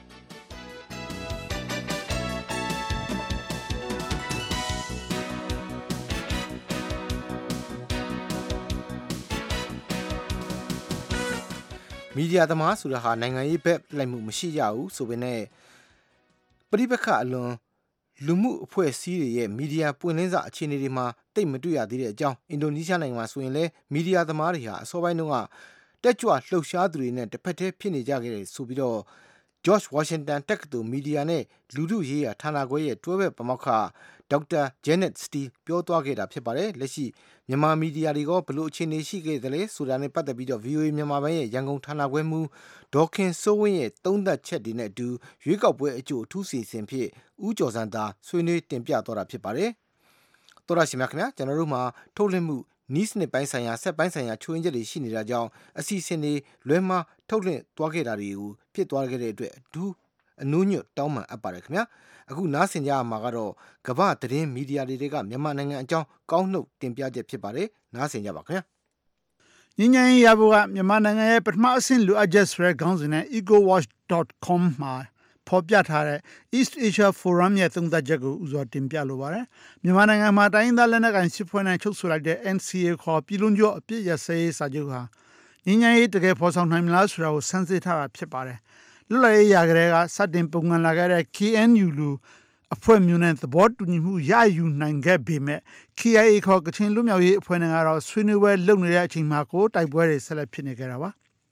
မီဒီယာသမားဆိုတာဟာနိုင်ငံရေးဘက်လိုက်မှုမရှိကြဘူးဆိုပေမဲ့ပရိပခအလွန်လူမှုအဖွဲ့အစည်းတွေရဲ့မီဒီယာပွင့်လင်းစာအခြေအနေတွေမှာတိတ်မတွေ့ရသေးတဲ့အကြောင်းအင်ဒိုနီးရှားနိုင်ငံမှာဆိုရင်လည်းမီဒီယာသမားတွေဟာအစောပိုင်းတုန်းကတက်ကြွလှုပ်ရှားသူတွေနဲ့တစ်ဖက်တည်းဖြစ်နေကြခဲ့တယ်ဆိုပြီးတော့ George Washington တက္ကသိုလ်မီဒီယာနဲ့လူထုရေးရာဌာနခွဲရဲ့တွဲဘက်ပမောက္ခဒေါက်တာ Janet Steele ပြောသွားခဲ့တာဖြစ်ပါတယ်လက်ရှိမြန်မာမီဒီယာတွေကဘလို့အခြေအနေရှိခဲ့တယ်လဲဆိုတာနဲ့ပတ်သက်ပြီးတော့ ဗီအိုအေ မြန်မာပိုင်းရဲ့ရန်ကုန်ဌာနခွဲမှူးဒေါခင်စိုးဝင်းရဲ့သုံးသပ်ချက်တွေနဲ့အတူရွေးကောက်ပွဲအကျိုးအထူးစီစဉ်ဖြစ်ဦးကျော်စံသာဆွေးနွေးတင်ပြသွားတာဖြစ်ပါတယ်တော်ရရှိမြခင်ဗျာကျွန်တော်တို့မှာထုတ်လွှင့်မှုနီးစနစ်ပိုင်းဆိုင်ရာဆက်ပိုင်းဆိုင်ရာချိုးရင်းချက်တွေရှိနေတာကြောင့်အစီအစဉ်တွေလွဲမှားထုတ်လွှင့်သွားခဲ့တာတွေကိုဖြစ်သွားခဲ့တဲ့အတွက်အထူးအနူးညွတ်တောင်းပန်အပ်ပါတယ်ခင်ဗျာအခုနားဆင်ကြရမှာကတော့ကမ္ဘာသတင်းမီဒီယာတွေကမြန်မာနိုင်ငံအကြောင်းကောင်းနှုတ်တင်ပြချက်ဖြစ်ပါတယ်နားဆင်ကြပါခင်ဗျာညဉ့်ညဉ့်ရဖို့ကမြန်မာနိုင်ငံရဲ့ပထမအဆင့်လိုအပ်ချက်ဆိုတဲ့ခေါင်းစဉ်နဲ့ ecowatch dot com မှာဖော်ပြထားတဲ့ East Asia Forum ရဲ့သုံးသပ်ချက်ကိုဥစွာတင်ပြလိုပါတယ်မြန်မာနိုင်ငံမှာတိုင်းရင်းသားလက်နက်ကိုင်စစ်ဖွဲ့နဲ့ချုပ်ဆိုလိုက်တဲ့ N C A ခေါ်ပြည်လုံးကျွတ်အပြည့်ရစရေးစာချုပ်ဟာညဉ့်ညဉ့်ရေးတကယ်ဖော်ဆောင်နိုင်မလားဆိုတာကိုစမ်းစစ်ထားတာဖြစ်ပါတယ်လွတ်လပ်ရေးရကြတဲ့ကစတင်ပုံမှန်လာခဲ့တဲ့ K N U လိုအဖွဲ့မျိုးနဲ့သဘောတူညီမှုရယူနိုင်ခဲ့ပေမဲ့ K I A ခေါ်ကချင်လူမျိုးရေးအဖွဲ့နဲ့ကတော့ဆွေးနွေးပွဲလုပ်နေတဲ့အချိန်မှာကိုတိုက်ပွဲတွေဆက်လက်ဖြစ်နေကြတာပါ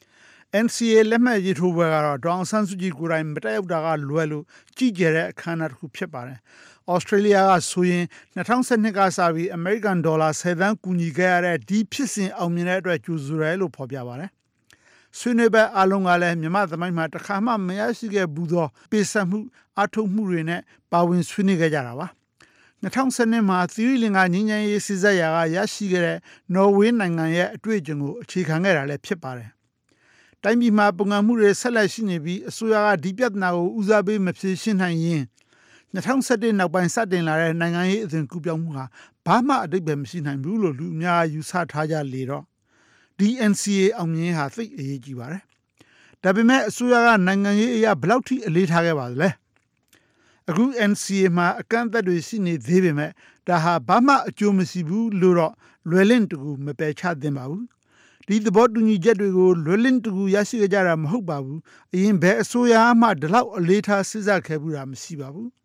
N C A လက်မှတ်ရေးထိုးပွဲကတော့ဒေါအောင်ဆန်းစုကြည်ကိုယ်တိုင်မတက်ရောက်တာကလွယ်လို့ကြီးကျယ်တဲ့အခမ်းအနားတစ်ခုဖြစ်ပါတယ်။ Australia ကဆိုရင်၂၀၁၂ကစပြီး American Dollar ဆယ်သန်းကူညီခဲ့ရတဲ့ဒီဖြစ်စဉ်အောင်မြင်တဲ့အတွက်ကြိုဆိုတယ်လို့ဖော်ပြပါတယ်။ဆွေးနွေးပွဲအလုံးကလည်းမြန်မာသမိုင်းမှာတစ်ခါမှမရရှိခဲ့ဘူးသောပေးဆက်မှုအထောက်မှုတွေနဲ့ပါဝင်ဆွေးနွေးခဲ့ကြတာပါ။၂၀၁၂မှာသီရိလင်္ကာငြိမ်းချမ်းရေးစစ်ဆက်ရာကရရှိခဲ့တဲ့နော်ဝေးနိုင်ငံရဲ့အတွေ့အကြုံကိုအခြေခံခဲ့တာလည်းဖြစ်ပါတယ်။တိုင်းပြည်မှာပုံမှန်မှုတွေဆက်လက်ရှိနေပြီးအစိုးရကဒီပြဿနာကိုဦးစားပေးမဖြေရှင်းနိုင်ရင်၂၀၁၁နောက်ပိုင်းစတင်လာတဲ့နိုင်ငံရေးအသွင်ကူးပြောင်းမှုဟာဘာမှအဓိပ္ပာယ်မရှိနိုင်ဘူးလို့လူအများယူဆထားကြလေတော့ဒီ N C A အောင်မြင်ဟာသိအရေးကြီးပါတယ်။ဒါပေမဲ့အစိုးရကနိုင်ငံရေးအရာဘယ်လောက်ထိအလေးထားခဲ့ပါလဲ။အခု N C A မှာအကန့်အသတ်တွေရှိနေသေးပေမဲ့ဒါဟာဘာမှအကျိုးမရှိဘူးလို့တော့လွယ်လင့်တကူမပယ်ချသင့်ပါဘူး။ဒီသဘောတူညီချက်တွေကိုလွယ်လင့်တကူရရှိကြတာမဟုတ်ပါဘူး။အရင်ဘယ်အစိုးရမှဒီလောက်အလေးထားစဉ်းစားခဲ့ဘူးတာမရှိပါဘူး။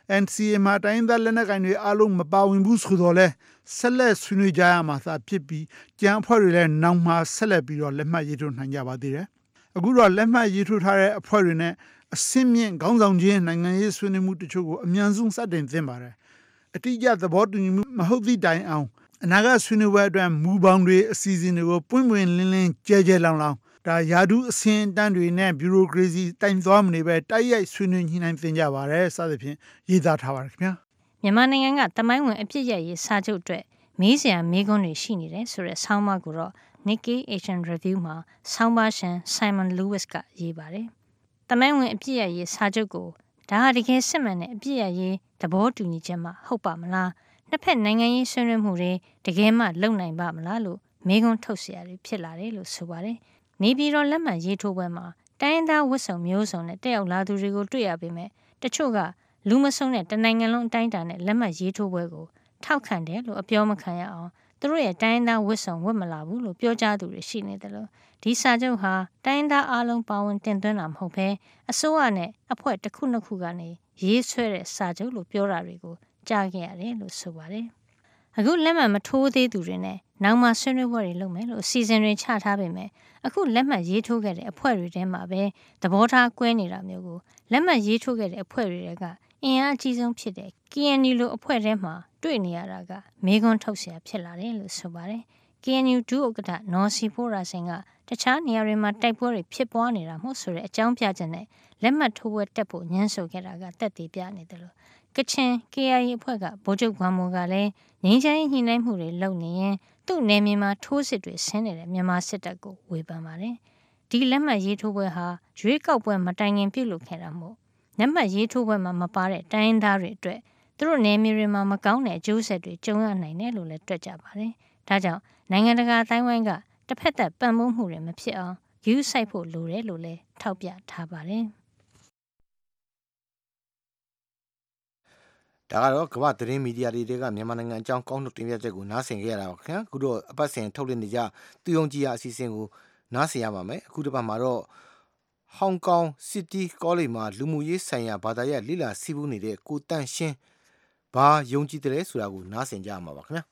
N C A မှာတိုင်းသားလက်နက်ကိုင်တွေအားလုံးမပါဝင်ဘူးဆိုတော့လဲဆက်လက်ဆွေးနွေးကြရမှာသာဖြစ်ပြီးကြံအဖွဲ့တွေလည်းနောက်မှဆက်လက်ပြီးတော့လက်မှတ်ရေးထိုးနိုင်ကြပါသေးတယ်အခုတော့လက်မှတ်ရေးထိုးထားတဲ့အဖွဲ့တွေနဲ့အစင်းမြင့်ခေါင်းဆောင်ချင်းနိုင်ငံရေးဆွေးနွေးမှုတချို့ကိုအမြန်ဆုံးစတင်သင့်ပါတယ်အတိအကျသဘောတူညီမှုမဟုတ်သည့်တိုင်အောင်အနာဂတ်ဆွေးနွေးပွဲအတွက်မူပေါင်းတွေအစီအစဉ်တွေကိုပွင့်ပွင့်လင်းလင်းကြဲကြဲလောင်လောင်ဒါယာဒူးအစင်းတန်းတွေနဲ့ဘီရိုကရေစီတိုင်သွားမနေပဲတိုက်ရိုက်ဆွေးနွေးညှိနှိုင်းသင်ကြပါတယ်စသဖြင့်ရေးသားထားပါတယ်ခင်ဗျာမြန်မာနိုင်ငံကတမိုင်းဝင်အပြစ်ရရေးစာချုပ်အတွက်မေးစရာမေးခွန်းတွေရှိနေတယ်ဆိုတဲ့ဆောင်းပါးကိုတော့ Nikkei Asian Review မှာဆောင်းပါးရှင် Simon Lewis ကရေးပါတယ်တမိုင်းဝင်အပြစ်ရရေးစာချုပ်ကိုဒါဟာတကယ်စစ်မှန်တဲ့အပြစ်ရရေးသဘောတူညီချက်မှဟုတ်ပါမလားနှစ်ဖက်နိုင်ငံရေးဆွေးနွေးမှုတွေတကယ်မှလုပ်နိုင်ပါမလားလို့မေးခွန်းထုတ်เสียရဖြစ်လာတယ်လို့ဆိုပါတယ်နေပြည်တော်လက်မှတ်ရေးထိုးပွဲမှာတိုင်းသားဝတ်စုံမျိုးစုံနဲ့တက်ရောက်လာသူတွေကိုတွေ့ရပေမဲ့တချို့ကလူမဆုံတဲ့တနိုင်ငံလုံးအတိုင်းအတာနဲ့လက်မှတ်ရေးထိုးပွဲကိုထောက်ခံတယ်လို့အပြောမခံရအောင်သူတို့ရဲ့တိုင်းသားဝတ်စုံဝတ်မလာဘူးလို့ပြောကြားသူတွေရှိနေတယ်လို့ဒီစာချုပ်ဟာတိုင်းသားအလုံးပါဝင်တင်သွင်းတာမဟုတ်ဘဲအစိုးရနဲ့အဖွဲ့တစ်ခုနှစ်ခုကနေရေးဆွဲတဲ့စာချုပ်လို့ပြောတာတွေကိုကြားခဲ့ရတယ်လို့ဆိုပါတယ်အခုလက်မှတ်မထိုးသေးသူတွေနဲ့နောက်မှဆွေးနွေးပွဲတွေလုပ်မယ်လို့အစီအစဉ်တွေချထားပေမဲ့အခုလက်မှတ်ရေးထိုးခဲ့တဲ့အဖွဲ့တွေထဲမှာပဲသဘောထားကွဲနေတာမျိုးကိုလက်မှတ်ရေးထိုးခဲ့တဲ့အဖွဲ့တွေကအင်အားအကြီးဆုံးဖြစ်တဲ့ K N U လိုအဖွဲ့ထဲမှာတွေ့နေရတာကမေးခွန်းထုတ်เสียဖြစ်လာတယ်လို့ဆိုပါတယ် K N U ဒုဥက္ကဋ္ဌနော်စီဖိုးရာစင်ကတခြားနေရာတွေမှာတိုက်ပွဲတွေဖြစ်ပွားနေတာမို့ဆိုတဲ့အကြောင်းပြချက်နဲ့လက်မှတ်ထိုးပွဲတက်ဖို့ညှင်းဆိုခဲ့တာကတက်တည်ပြနေတယ်လို့ကချင် K I A အဖွဲ့ကဗိုလ်ချုပ်ကွမ်မိုကလည်းငြိမ်းချမ်းရေးညှိနှိုင်းမှုတွေလုပ်နေရင်သူ့နယ်မြေမှာထိုးစစ်တွေဆင်းနေတဲ့မြန်မာစစ်တပ်ကိုဝေဖန်ပါတယ်ဒီလက်မှတ်ရေးထိုးပွဲဟာရွေးကောက်ပွဲမတိုင်ခင်ပြုလုပ်ခဲ့တာမို့လက်မှတ်ရေးထိုးပွဲမှာမပါတဲ့တိုင်းသားတွေအတွက်သူတို့နယ်မြေတွေမှာမကောင်းတဲ့အကျိုးဆက်တွေကြုံရနိုင်တယ်လို့လည်းတွက်ကြပါတယ်ဒါကြောင့်နိုင်ငံတကာအတိုင်းဝိုင်းကတစ်ဖက်သက်ပံ့ပိုးမှုတွေမဖြစ်အောင်ယူဆိုင်ဖို့လိုတယ်လို့လည်းထောက်ပြထားပါတယ်ဒါကတော့ကမ္ဘာသတင်းမီဒီယာတွေကမြန်မာနိုင်ငံအကြောင်းကောင်းထုတ်တင်ပြချက်ကိုနားဆင်ကြရတာပါခင်ဗျာအခုတော့အပတ်စဉ်ထုတ်လွှင့်နေကြသူယုံကြည်ရာအစီအစဉ်ကိုနားဆင်ရပါမယ်အခုတစ်ပတ်မှာတော့ဟောင်ကောင်စီးတီးကောလိပ်မှာလူမှုရေးဆိုင်ရာဘာသာရပ်လိလာစီးပူးနေတဲ့ကိုတန့်ရှင်းဘာယုံကြည်တယ်ဆိုတာကိုနားဆင်ကြရမှာပါခင်ဗျာ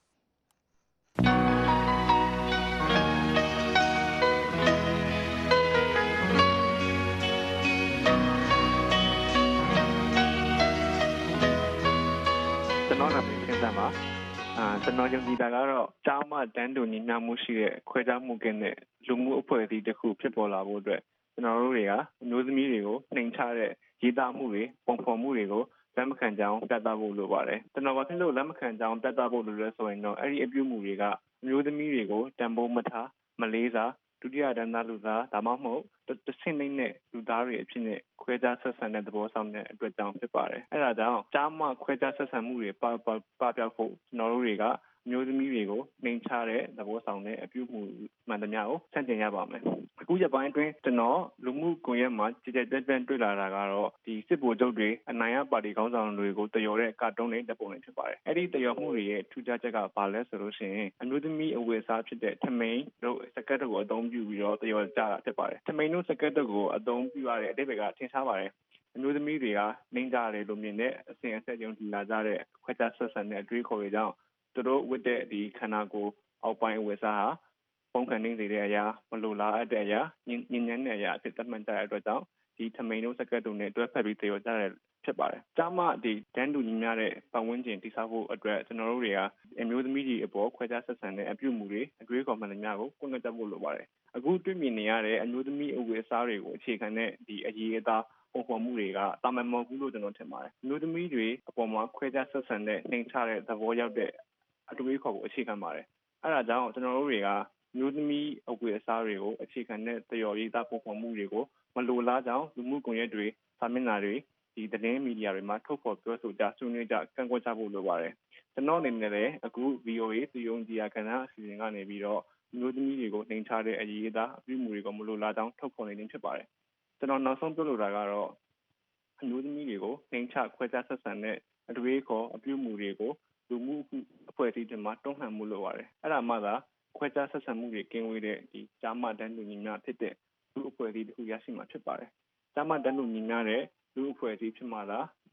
ကျွန်တော်နာမည်ကစမ်းပါအာကျွန်တော်ယုံကြည်တာကတော့ကျောင်းမှတန်းတူညီမျှမှုရှိတဲ့ခွဲခြားမှုကင်းတဲ့လူမှုအဖွဲ့အစည်းတစ်ခုဖြစ်ပေါ်လာဖို့အတွက်ကျွန်တော်တို့တွေကအမျိုးသမီးတွေကိုနှိမ်ချတဲ့ရေးသားမှုတွေပုံဖော်မှုတွေကိုလက်မခံကြောင်းပြသဖို့လိုပါတယ်ကျွန်တော်ဘာဖြစ်လို့လက်မခံကြောင်းပြသဖို့လိုလဲဆိုရင်တော့အဲ့ဒီအပြုမှုတွေကအမျိုးသမီးတွေကိုတန်ဖိုးမထားမလေးစားဒုတိယတန်းသားလူသားဒါမှမဟုတ်တဆင့်နေတဲ့လူသားတွေအဖြစ်နဲ့ခွဲခြားဆက်ဆံတဲ့သဘောဆောင်တဲ့အတွက်ကြောင့်ဖြစ်ပါတယ်အဲ့ဒါကြောင့်ကြားမှခွဲခြားဆက်ဆံမှုတွေပပပပြောက်ဖို့ကျွန်တော်တို့တွေကမျိုးသမီးတွေကိုနှိမ်ချတဲ့သဘောဆောင်တဲ့အပြုမှုမှန်သမျှကိုဆန့်ကျင်ရပါမယ်အခုရက်ပိုင်းအတွင်းကျွန်တော်လူမှုကွန်ရက်မှာကြည်ကြဲပြန့်တွေ့လာတာကတော့ဒီစစ်ဗိုလ်ချုပ်တွေအနိုင်ရပါတီခေါင်းဆောင်တွေကိုတယောတဲ့ကာတွန်းတွေတပ်ပုံတွေဖြစ်ပါတယ်အဲ့ဒီတယောမှုတွေရဲ့ထူးခြားချက်ကဘာလဲဆိုလို့ရှိရင်အမျိုးသမီးအဝတ်အစားဖြစ်တဲ့ထမိန်တို့စကတ်တို့ကိုအသုံးပြုပြီးတော့တယောကြတာဖြစ်ပါတယ်ထမိန်တို့စကတ်တို့ကိုအသုံးပြုရတဲ့အတိတ်ကထင်ရှားပါတယ်အမျိုးသမီးတွေကနှိမ်ကြတယ်လို့မြင်တဲ့အစဉ်အဆက်ကြုံကြည်လာကြတဲ့ခွဲခြားဆက်ဆံတဲ့အတွေးခေါ်တွေကြောင့်သူတို့ဝတ်တဲ့ဒီခန္ဓာကိုယ်အောက်ပိုင်းအဝတ်အစားဟာပုံခံနေစေတဲ့အရာမလိုလားအပ်တဲ့အရာညဉ့်ညဉ့်တဲ့အရာအဖြစ်သတ်မှတ်ကြတဲ့အတွက်ကြောင့်ဒီထမိန်တို့စကတ်တို့နဲ့တွဲဖက်ပြီးတရောကြတဲ့ဖြစ်ပါတယ်။ကြားမှဒီတန်းတူညီမျှတဲ့ပတ်ဝန်းကျင်တည်ဆောက်ဖို့အတွက်ကျွန်တော်တို့တွေကအမျိုးသမီးတွေအပေါ်ခွဲခြားဆက်ဆံတဲ့အပြုအမူတွေအတွေးခေါ်မှန်သမျှကိုကွန်ရက်တက်ဖို့လိုပါတယ်။အခုတွေ့မြင်နေရတဲ့အမျိုးသမီးအဝတ်အစားတွေကိုအခြေခံတဲ့ဒီအရေးအသားပုံဖော်မှုတွေကတာမန်မဟုတ်ဘူးလို့ကျွန်တော်ထင်ပါတယ်။မျိုးသမီးတွေအပေါ်မှာခွဲခြားဆက်ဆံတဲ့နှိမ်ချတဲ့သဘောရောက်တဲ့အတွေးခေါ်ကိုအခြေခံပါတယ်။အဲဒါကြောင့်ကျွန်တော်တို့တွေကမျိုးသမီးအဝတ်အစားတွေကိုအခြေခံတဲ့တရော်ရေးသားပုံဖော်မှုတွေကိုမလိုလားကြောင်းလူမှုကွန်ရက်တွေစာမျက်နှာတွေဒီသတင်းမီဒီယာတွေမှာထုတ်ဖော်ပြောဆိုကြဆွေးနွေးကြကန့်ကွက်ကြဖို့လိုပါတယ်။ကျွန်တော်အနေနဲ့လည်းအခု V O A သူယုံကြည်ရာကဏ္ဍအစီအစဉ်ကနေပြီးတော့မျိုးသမီးတွေကိုနှိမ်ချတဲ့အရေးအသားအပြုအမူတွေကိုမလိုလားကြောင်းထုတ်ဖော်နေခြင်းဖြစ်ပါတယ်။ကျွန်တော်နောက်ဆုံးပြောလိုတာကတော့အမျိုးသမီးတွေကိုနှိမ်ချခွဲခြားဆက်ဆံတဲ့အတွေးခေါ်အပြုအမူတွေကိုလူမှုအဖွဲ့အစည်းတွေမှာတွန်းလှန်မှုလိုပါတယ်။အဲ့ဒါမှသာခွဲခြားဆက်ဆံမှုတွေကင်းဝေးတဲ့ဒီကြားမှတန်းတူညီမျှဖြစ်တဲ့လူအဖွဲ့အစည်းတစ်ခုရရှိမှာဖြစ်ပါတယ်။ကြားမှတန်းတူညီမျှတဲ့လူအဖွဲ့အစည်းဖြစ်မှသာဒီ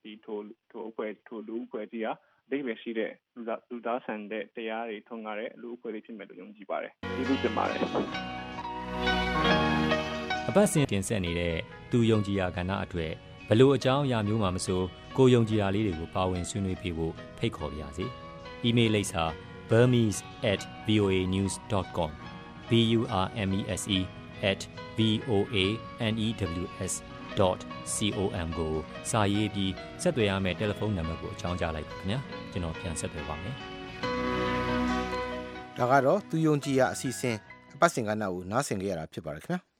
ဒီထိုထိုအဖွဲ့ထိုလူအဖွဲ့ကြီးဟာအဓိပ္ပာယ်ရှိတဲ့လူသားလူသားဆန်တဲ့တရားတွေထွန်းကားတဲ့လူအဖွဲ့တွေဖြစ်မယ်လို့ယုံကြည်ပါတယ်ဒီလိုတင်ပါတယ်အပတ်စဉ်တင်ဆက်နေတဲ့သူယုံကြည်ရာကဏ္ဍအတွေ့ဘလို့အကြောင်းအရာမျိုးမှမဆိုကိုယုံကြည်ရာလေးတွေကိုပါဝင်ဆွေးနွေးပေးဖို့ဖိတ်ခေါ်ပါရစေ။ email လိပ်စာ burmese at voa news dot com b u r m e s e at voa news dot com ကိုစာရေးပြီးဆက်သွယ်ရမယ့်တယ်လီဖုန်းနံပါတ်ကိုအကြောင်းကြားလိုက်ပါခင်ဗျာကျွန်တော်ပြန်ဆက်သွယ်ပါမယ်ဒါကတော့သူယုံကြည်ရာအစီအစဉ်အပတ်စဉ်ကဏ္ဍကိုနားဆင်ကြရတာဖြစ်ပါတယ်ခင်ဗျာ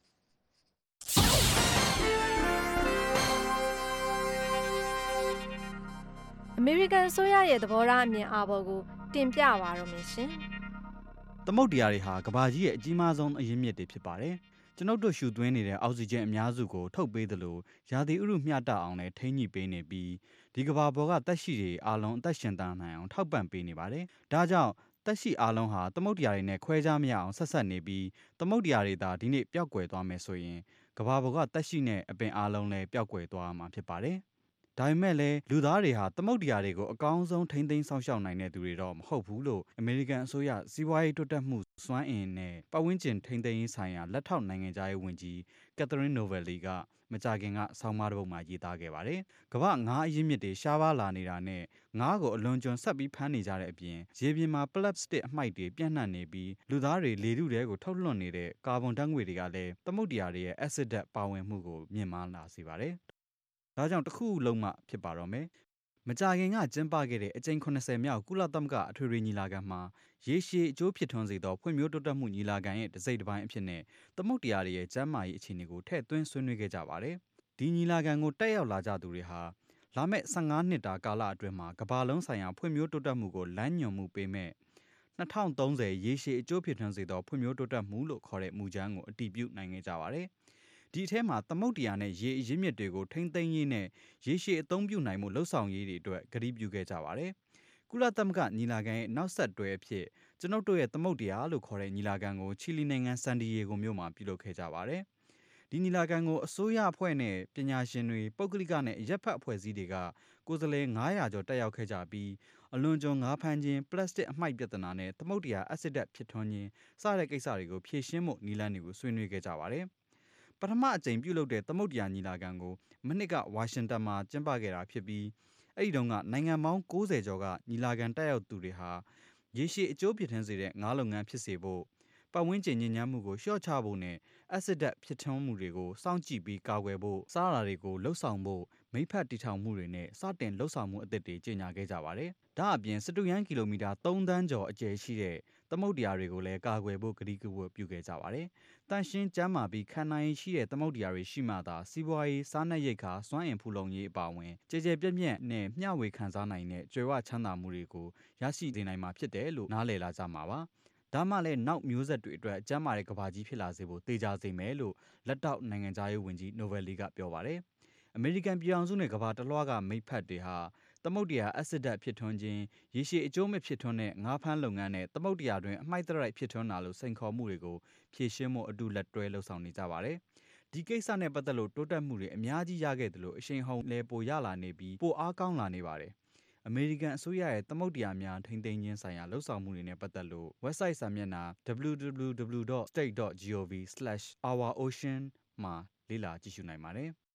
အမေရိကန်အစိုးရရဲ့သဘောထားအမြင်အာဘော်ကိုတင်ပြပါတော့မယ်ရှင်။သမုဒ္ဒရာတွေဟာကမ္ဘာကြီးရဲ့အကြီးမားဆုံးအရင်းမြစ်တွေဖြစ်ပါတယ်။ကျွန်ုပ်တို့ရှူသွင်းနေတဲ့အောက်ဆီဂျင်အများစုကိုထုတ်ပေးသလိုရာသီဥတုမျှတအောင်လည်းထိန်းညှိပေးနေပြီးဒီကမ္ဘာပေါ်ကသက်ရှိတွေအားလုံးအသက်ရှင်သန်နိုင်အောင်ထောက်ပံ့ပေးနေပါတယ်။ဒါကြောင့်သက်ရှိအားလုံးဟာသမုဒ္ဒရာတွေနဲ့ခွဲခြားမရအောင်ဆက်ဆက်နေပြီးသမုဒ္ဒရာတွေသာဒီနေ့ပျောက်ကွယ်သွားမယ်ဆိုရင်ကမ္ဘာပေါ်ကသက်ရှိနဲ့အပင်အားလုံးလည်းပျောက်ကွယ်သွားမှာဖြစ်ပါတယ်။ဒါပေမဲ့လည်းလူသားတွေဟာသမုဒ္ဒရာတွေကိုအကောင်းဆုံးထိန်းသိမ်းစောင့်ရှောက်နိုင်တဲ့သူတွေတော့မဟုတ်ဘူးလို့အမေရိကန်အစိုးရစီးပွားရေးတိုးတက်မှုစွမ်းအင်နဲ့ပတ်ဝန်းကျင်ထိန်းသိမ်းရေးဆိုင်ရာလက်ထောက်နိုင်ငံခြားရေးဝန်ကြီးကက်သရင်းနိုဗယ်လီကမကြာခင်ကဆောင်းပါးတစ်ပုဒ်မှာရေးသားခဲ့ပါတယ်။ကမ္ဘာငါးအရင်းမြစ်တွေရှားပါးလာနေတာနဲ့ငါးကိုအလွန်ကျွံဆက်ပြီးဖမ်းနေကြတဲ့အပြင်ရေပြင်မှာပလပ်စတစ်အမှိုက်တွေပြန့်နှံ့နေပြီးလူသားတွေလေထုထဲကိုထုတ်လွှတ်နေတဲ့ကာဗွန်ဓာတ်ငွေ့တွေကလည်းသမုဒ္ဒရာတွေရဲ့အက်ဆစ်ဓာတ်ပါဝင်မှုကိုမြင့်မားလာစေပါတယ်။ဒါကြောင့်တစ်ခုလုံးမှဖြစ်ပါတော့မယ်။မကြာခင်ကကျင်းပခဲ့တဲ့အကြိမ်ခုနှစ်ဆယ်မြောက်ကုလသမဂ္ဂအထွေထွေညီလာခံမှာရေရှည်အကျိုးဖြစ်ထွန်းစေသောဖွံ့ဖြိုးတိုးတက်မှုညီလာခံရဲ့တစ်စိတ်တစ်ပိုင်းအဖြစ်နဲ့သမုဒ္ဒရာတွေရဲ့ကျန်းမာရေးအခြေအနေကိုထည့်သွင်းဆွေးနွေးခဲ့ကြပါတယ်။ဒီညီလာခံကိုတက်ရောက်လာကြသူတွေဟာလာမယ့်ဆယ့်ငါးနှစ်တာကာလအတွင်းမှာကမ္ဘာလုံးဆိုင်ရာဖွံ့ဖြိုးတိုးတက်မှုကိုလမ်းညွှန်မှုပေးမဲ့နှစ်ထောင်သုံးဆယ်ရေရှည်အကျိုးဖြစ်ထွန်းစေသောဖွံ့ဖြိုးတိုးတက်မှုလို့ခေါ်တဲ့မူကြမ်းကိုအတည်ပြုနိုင်ခဲ့ကြပါတယ်။ဒီအထဲမှာသမုဒ္ဒရာနဲ့ရေအရင်းမြစ်တွေကိုထိန်းသိမ်းရေးနဲ့ရေရှည်အသုံးပြုနိုင်မှုလှုပ်ဆောင်ရေးတွေအတွက်ကတိပြုခဲ့ကြပါတယ်။ကုလသမဂ္ဂညီလာခံရဲ့နောက်ဆက်တွဲအဖြစ်ကျွန်ုပ်တို့ရဲ့သမုဒ္ဒရာလို့ခေါ်တဲ့ညီလာခံကိုချီလီနိုင်ငံဆန်ဒီယေဂိုမြို့မှာပြုလုပ်ခဲ့ကြပါတယ်။ဒီညီလာခံကိုအစိုးရအဖွဲ့နဲ့ပညာရှင်တွေပုဂ္ဂလိကနဲ့ရပ်ဖက်အဖွဲ့အစည်းတွေကကိုယ်စားလှယ်ငါးရာကျော်တက်ရောက်ခဲ့ကြပြီးအလွန်ကျွံငါးဖမ်းခြင်းပလတ်စတစ်အမှိုက်ပြဿနာနဲ့သမုဒ္ဒရာအက်ဆစ်ဓာတ်ဖြစ်ထွန်းခြင်းစတဲ့ကိစ္စတွေကိုဖြေရှင်းဖို့နည်းလမ်းတွေကိုဆွေးနွေးခဲ့ကြပါတယ်။ပထမအကြိမ်ပြုလုပ်တဲ့သမုဒ္ဒရာညီလာခံကိုမနှစ်ကဝါရှင်တန်မှာကျင်းပခဲ့တာဖြစ်ပြီးအဲ့ဒီတုန်းကနိုင်ငံပေါင်းကိုးဆယ်ကျော်ကညီလာခံတက်ရောက်သူတွေဟာရေရှည်အကျိုးဖြစ်ထွန်းစေတဲ့ငါးလုပ်ငန်းဖြစ်စေဖို့ပတ်ဝန်းကျင်ညစ်ညမ်းမှုကိုလျှော့ချဖို့နဲ့အက်ဆစ်ဓာတ်ဖြစ်ထွန်းမှုတွေကိုစောင့်ကြည့်ပြီးကာကွယ်ဖို့စားတာတွေကိုလှုပ်ဆောင်ဖို့မိဖက်တီထောင်မှုတွေနဲ့စတင်လှုပ်ဆောင်မှုအသစ်တွေကြေညာခဲ့ကြပါတယ်။ဒါအပြင်စတုရန်းကီလိုမီတာသုံးသန်းကျော်အကျယ်ရှိတဲ့သမုဒ္ဒရာတွေကိုလည်းကာကွယ်ဖို့ကတိကဝတ်ပြုခဲ့ကြပါတယ်။တန်ရှင်းကျန်းမာပြီးခံနိုင်ရှိတဲ့သမုဒ္ဒရာတွေရှိမှသာစီးပွားရေးစားနပ်ရိက္ခာစွမ်းအင်ဖူလုံရေးအပါအဝင်ကြည်ကြဲပြည့်ပြည့်နဲ့မျှဝေခံစားနိုင်တဲ့ကြွယ်ဝချမ်းသာမှုတွေကိုရရှိစေနိုင်မှာဖြစ်တယ်လို့နားလည်လာကြမှာပါ။ဒါမှလည်းနောက်မျိုးဆက်တွေအတွက်ကျန်းမာတဲ့ကမ္ဘာကြီးဖြစ်လာစေဖို့တေချာစေမယ်လို့လက်ထောက်နိုင်ငံခြားရေးဝန်ကြီးနိုဗယ်လီကပြောပါတယ်။အမေရိကန်ပြည်ထောင်စုနဲ့ကမ္ဘာတစ်လွှားကမိတ်ဖက်တွေဟာသမုဒ္ဒရာအက်ဆစ်ဓာတ်ဖြစ်ထွန်းခြင်းရေရှည်အကျိုးမဖြစ်ထွန်းတဲ့ငါးဖမ်းလုပ်ငန်းနဲ့သမုဒ္ဒရာတွင်အမှိုက်သရိုက်ဖြစ်ထွန်းတာလို့စိန်ခေါ်မှုတွေကိုဖြေရှင်းဖို့အတူလက်တွဲလှုပ်ဆောင်နေကြပါတယ်။ဒီကိစ္စနဲ့ပတ်သက်လို့တိုးတက်မှုတွေအများကြီးရခဲ့တယ်လို့အရှိန်ဟုန်လဲပိုရလာနေပြီးပိုအားကောင်းလာနေပါတယ်။အမေရိကန်အစိုးရရဲ့သမုဒ္ဒရာများထိန်းသိမ်းခြင်းဆိုင်ရာလှုပ်ဆောင်မှုတွေနဲ့ပတ်သက်လို့ website စာမျက်နှာ double-u double-u double-u dot state dot gov slash our ocean မှာလေ့လာကြည့်ရှုနိုင်ပါတယ်။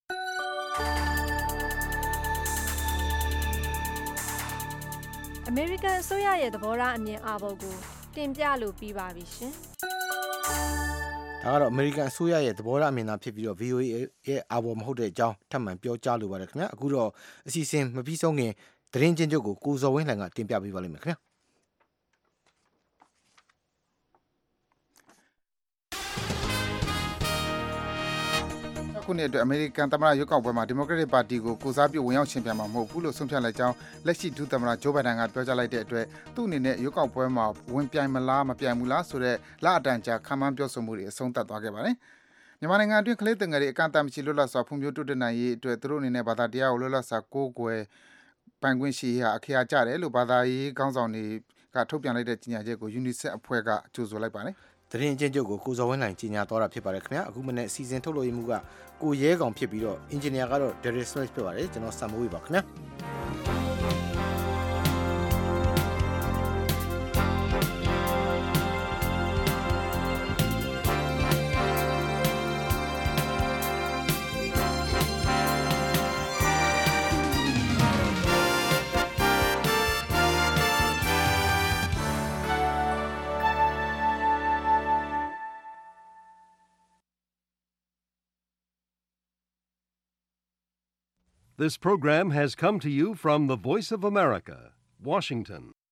အမေရိကန်အစိုးရရဲ့သဘောထားအမြင်အာဘော်ကိုတင်ပြလို့ပြီးပါပြီရှင်။ဒါကတော့အမေရိကန်အစိုးရရဲ့သဘောထားအမြင်သာဖြစ်ပြီးတော့ ဗီအိုအေ ရဲ့အာဘော်မဟုတ်တဲ့အကြောင်းထပ်မံပြောကြားလိုပါတယ်ခင်ဗျာ။အခုတော့အစီအစဉ်မပြီးဆုံးခင်သတင်းချင်းချုပ်ကိုကိုဇော်ဝင်းလှိုင်ကတင်ပြပေးပါလိမ့်မယ်ခင်ဗျာ။ခုနှစ်အတွက်အမေရိကန်သမ္မတရွေးကောက်ပွဲမှာဒီမိုကရက်တစ်ပါတီကိုကိုစားပြုဝင်ရောက်ရှင်ပြမှာမဟုတ်ဘူးလို့ဆုံးဖြတ်လိုက်ကြောင်းလက်ရှိဒုသမ္မတဂျိုးဘိုင်ဒန်ကပြောကြားလိုက်တဲ့အတွက်သူ့အနေနဲ့ရွေးကောက်ပွဲမှာဝင်ပြိုင်မလားမပြိုင်ဘူးလားဆိုတဲ့လအတန်ကြာခံမှန်းပြောဆိုမှုတွေအဆုံးသတ်သွားခဲ့ပါတယ်။မြန်မာနိုင်ငံအတွင်းကလေးသင်ငယ်တွေအကန့်အသတ်မရှိလွတ်လပ်စွာဖွံ့ဖြိုးတိုးတက်နိုင်ရေးအတွက်သူတို့အနေနဲ့ဘာသာတရားကိုလွတ်လပ်စွာကိုးကွယ်ပိုင်ခွင့်ရှိရေးဟာအခရာကျတယ်လို့ဘာသာရေးခေါင်းဆောင်တွေကထုတ်ပြန်လိုက်တဲ့ကြေညာချက်ကို UNICEF အဖွဲ့ကကြိုဆိုလိုက်ပါတယ်။သတင်းချင်းချုပ်ကိုကိုဇော်ဝင်းနိုင်ကြီးညာတော်တာဖြစ်ပါတယ်ခင်ဗျာအခုမနေ့စီစဉ်ထုတ်လို့ရမှုကကိုရဲကောင်ဖြစ်ပြီးတော့အင်ဂျင်နီယာကတော့ Derek Smith ဖြစ်ပါတယ်ကျွန်တော်စံမိုးဝေပါခင်ဗျာ This program has come to you from the Voice of America, Washington.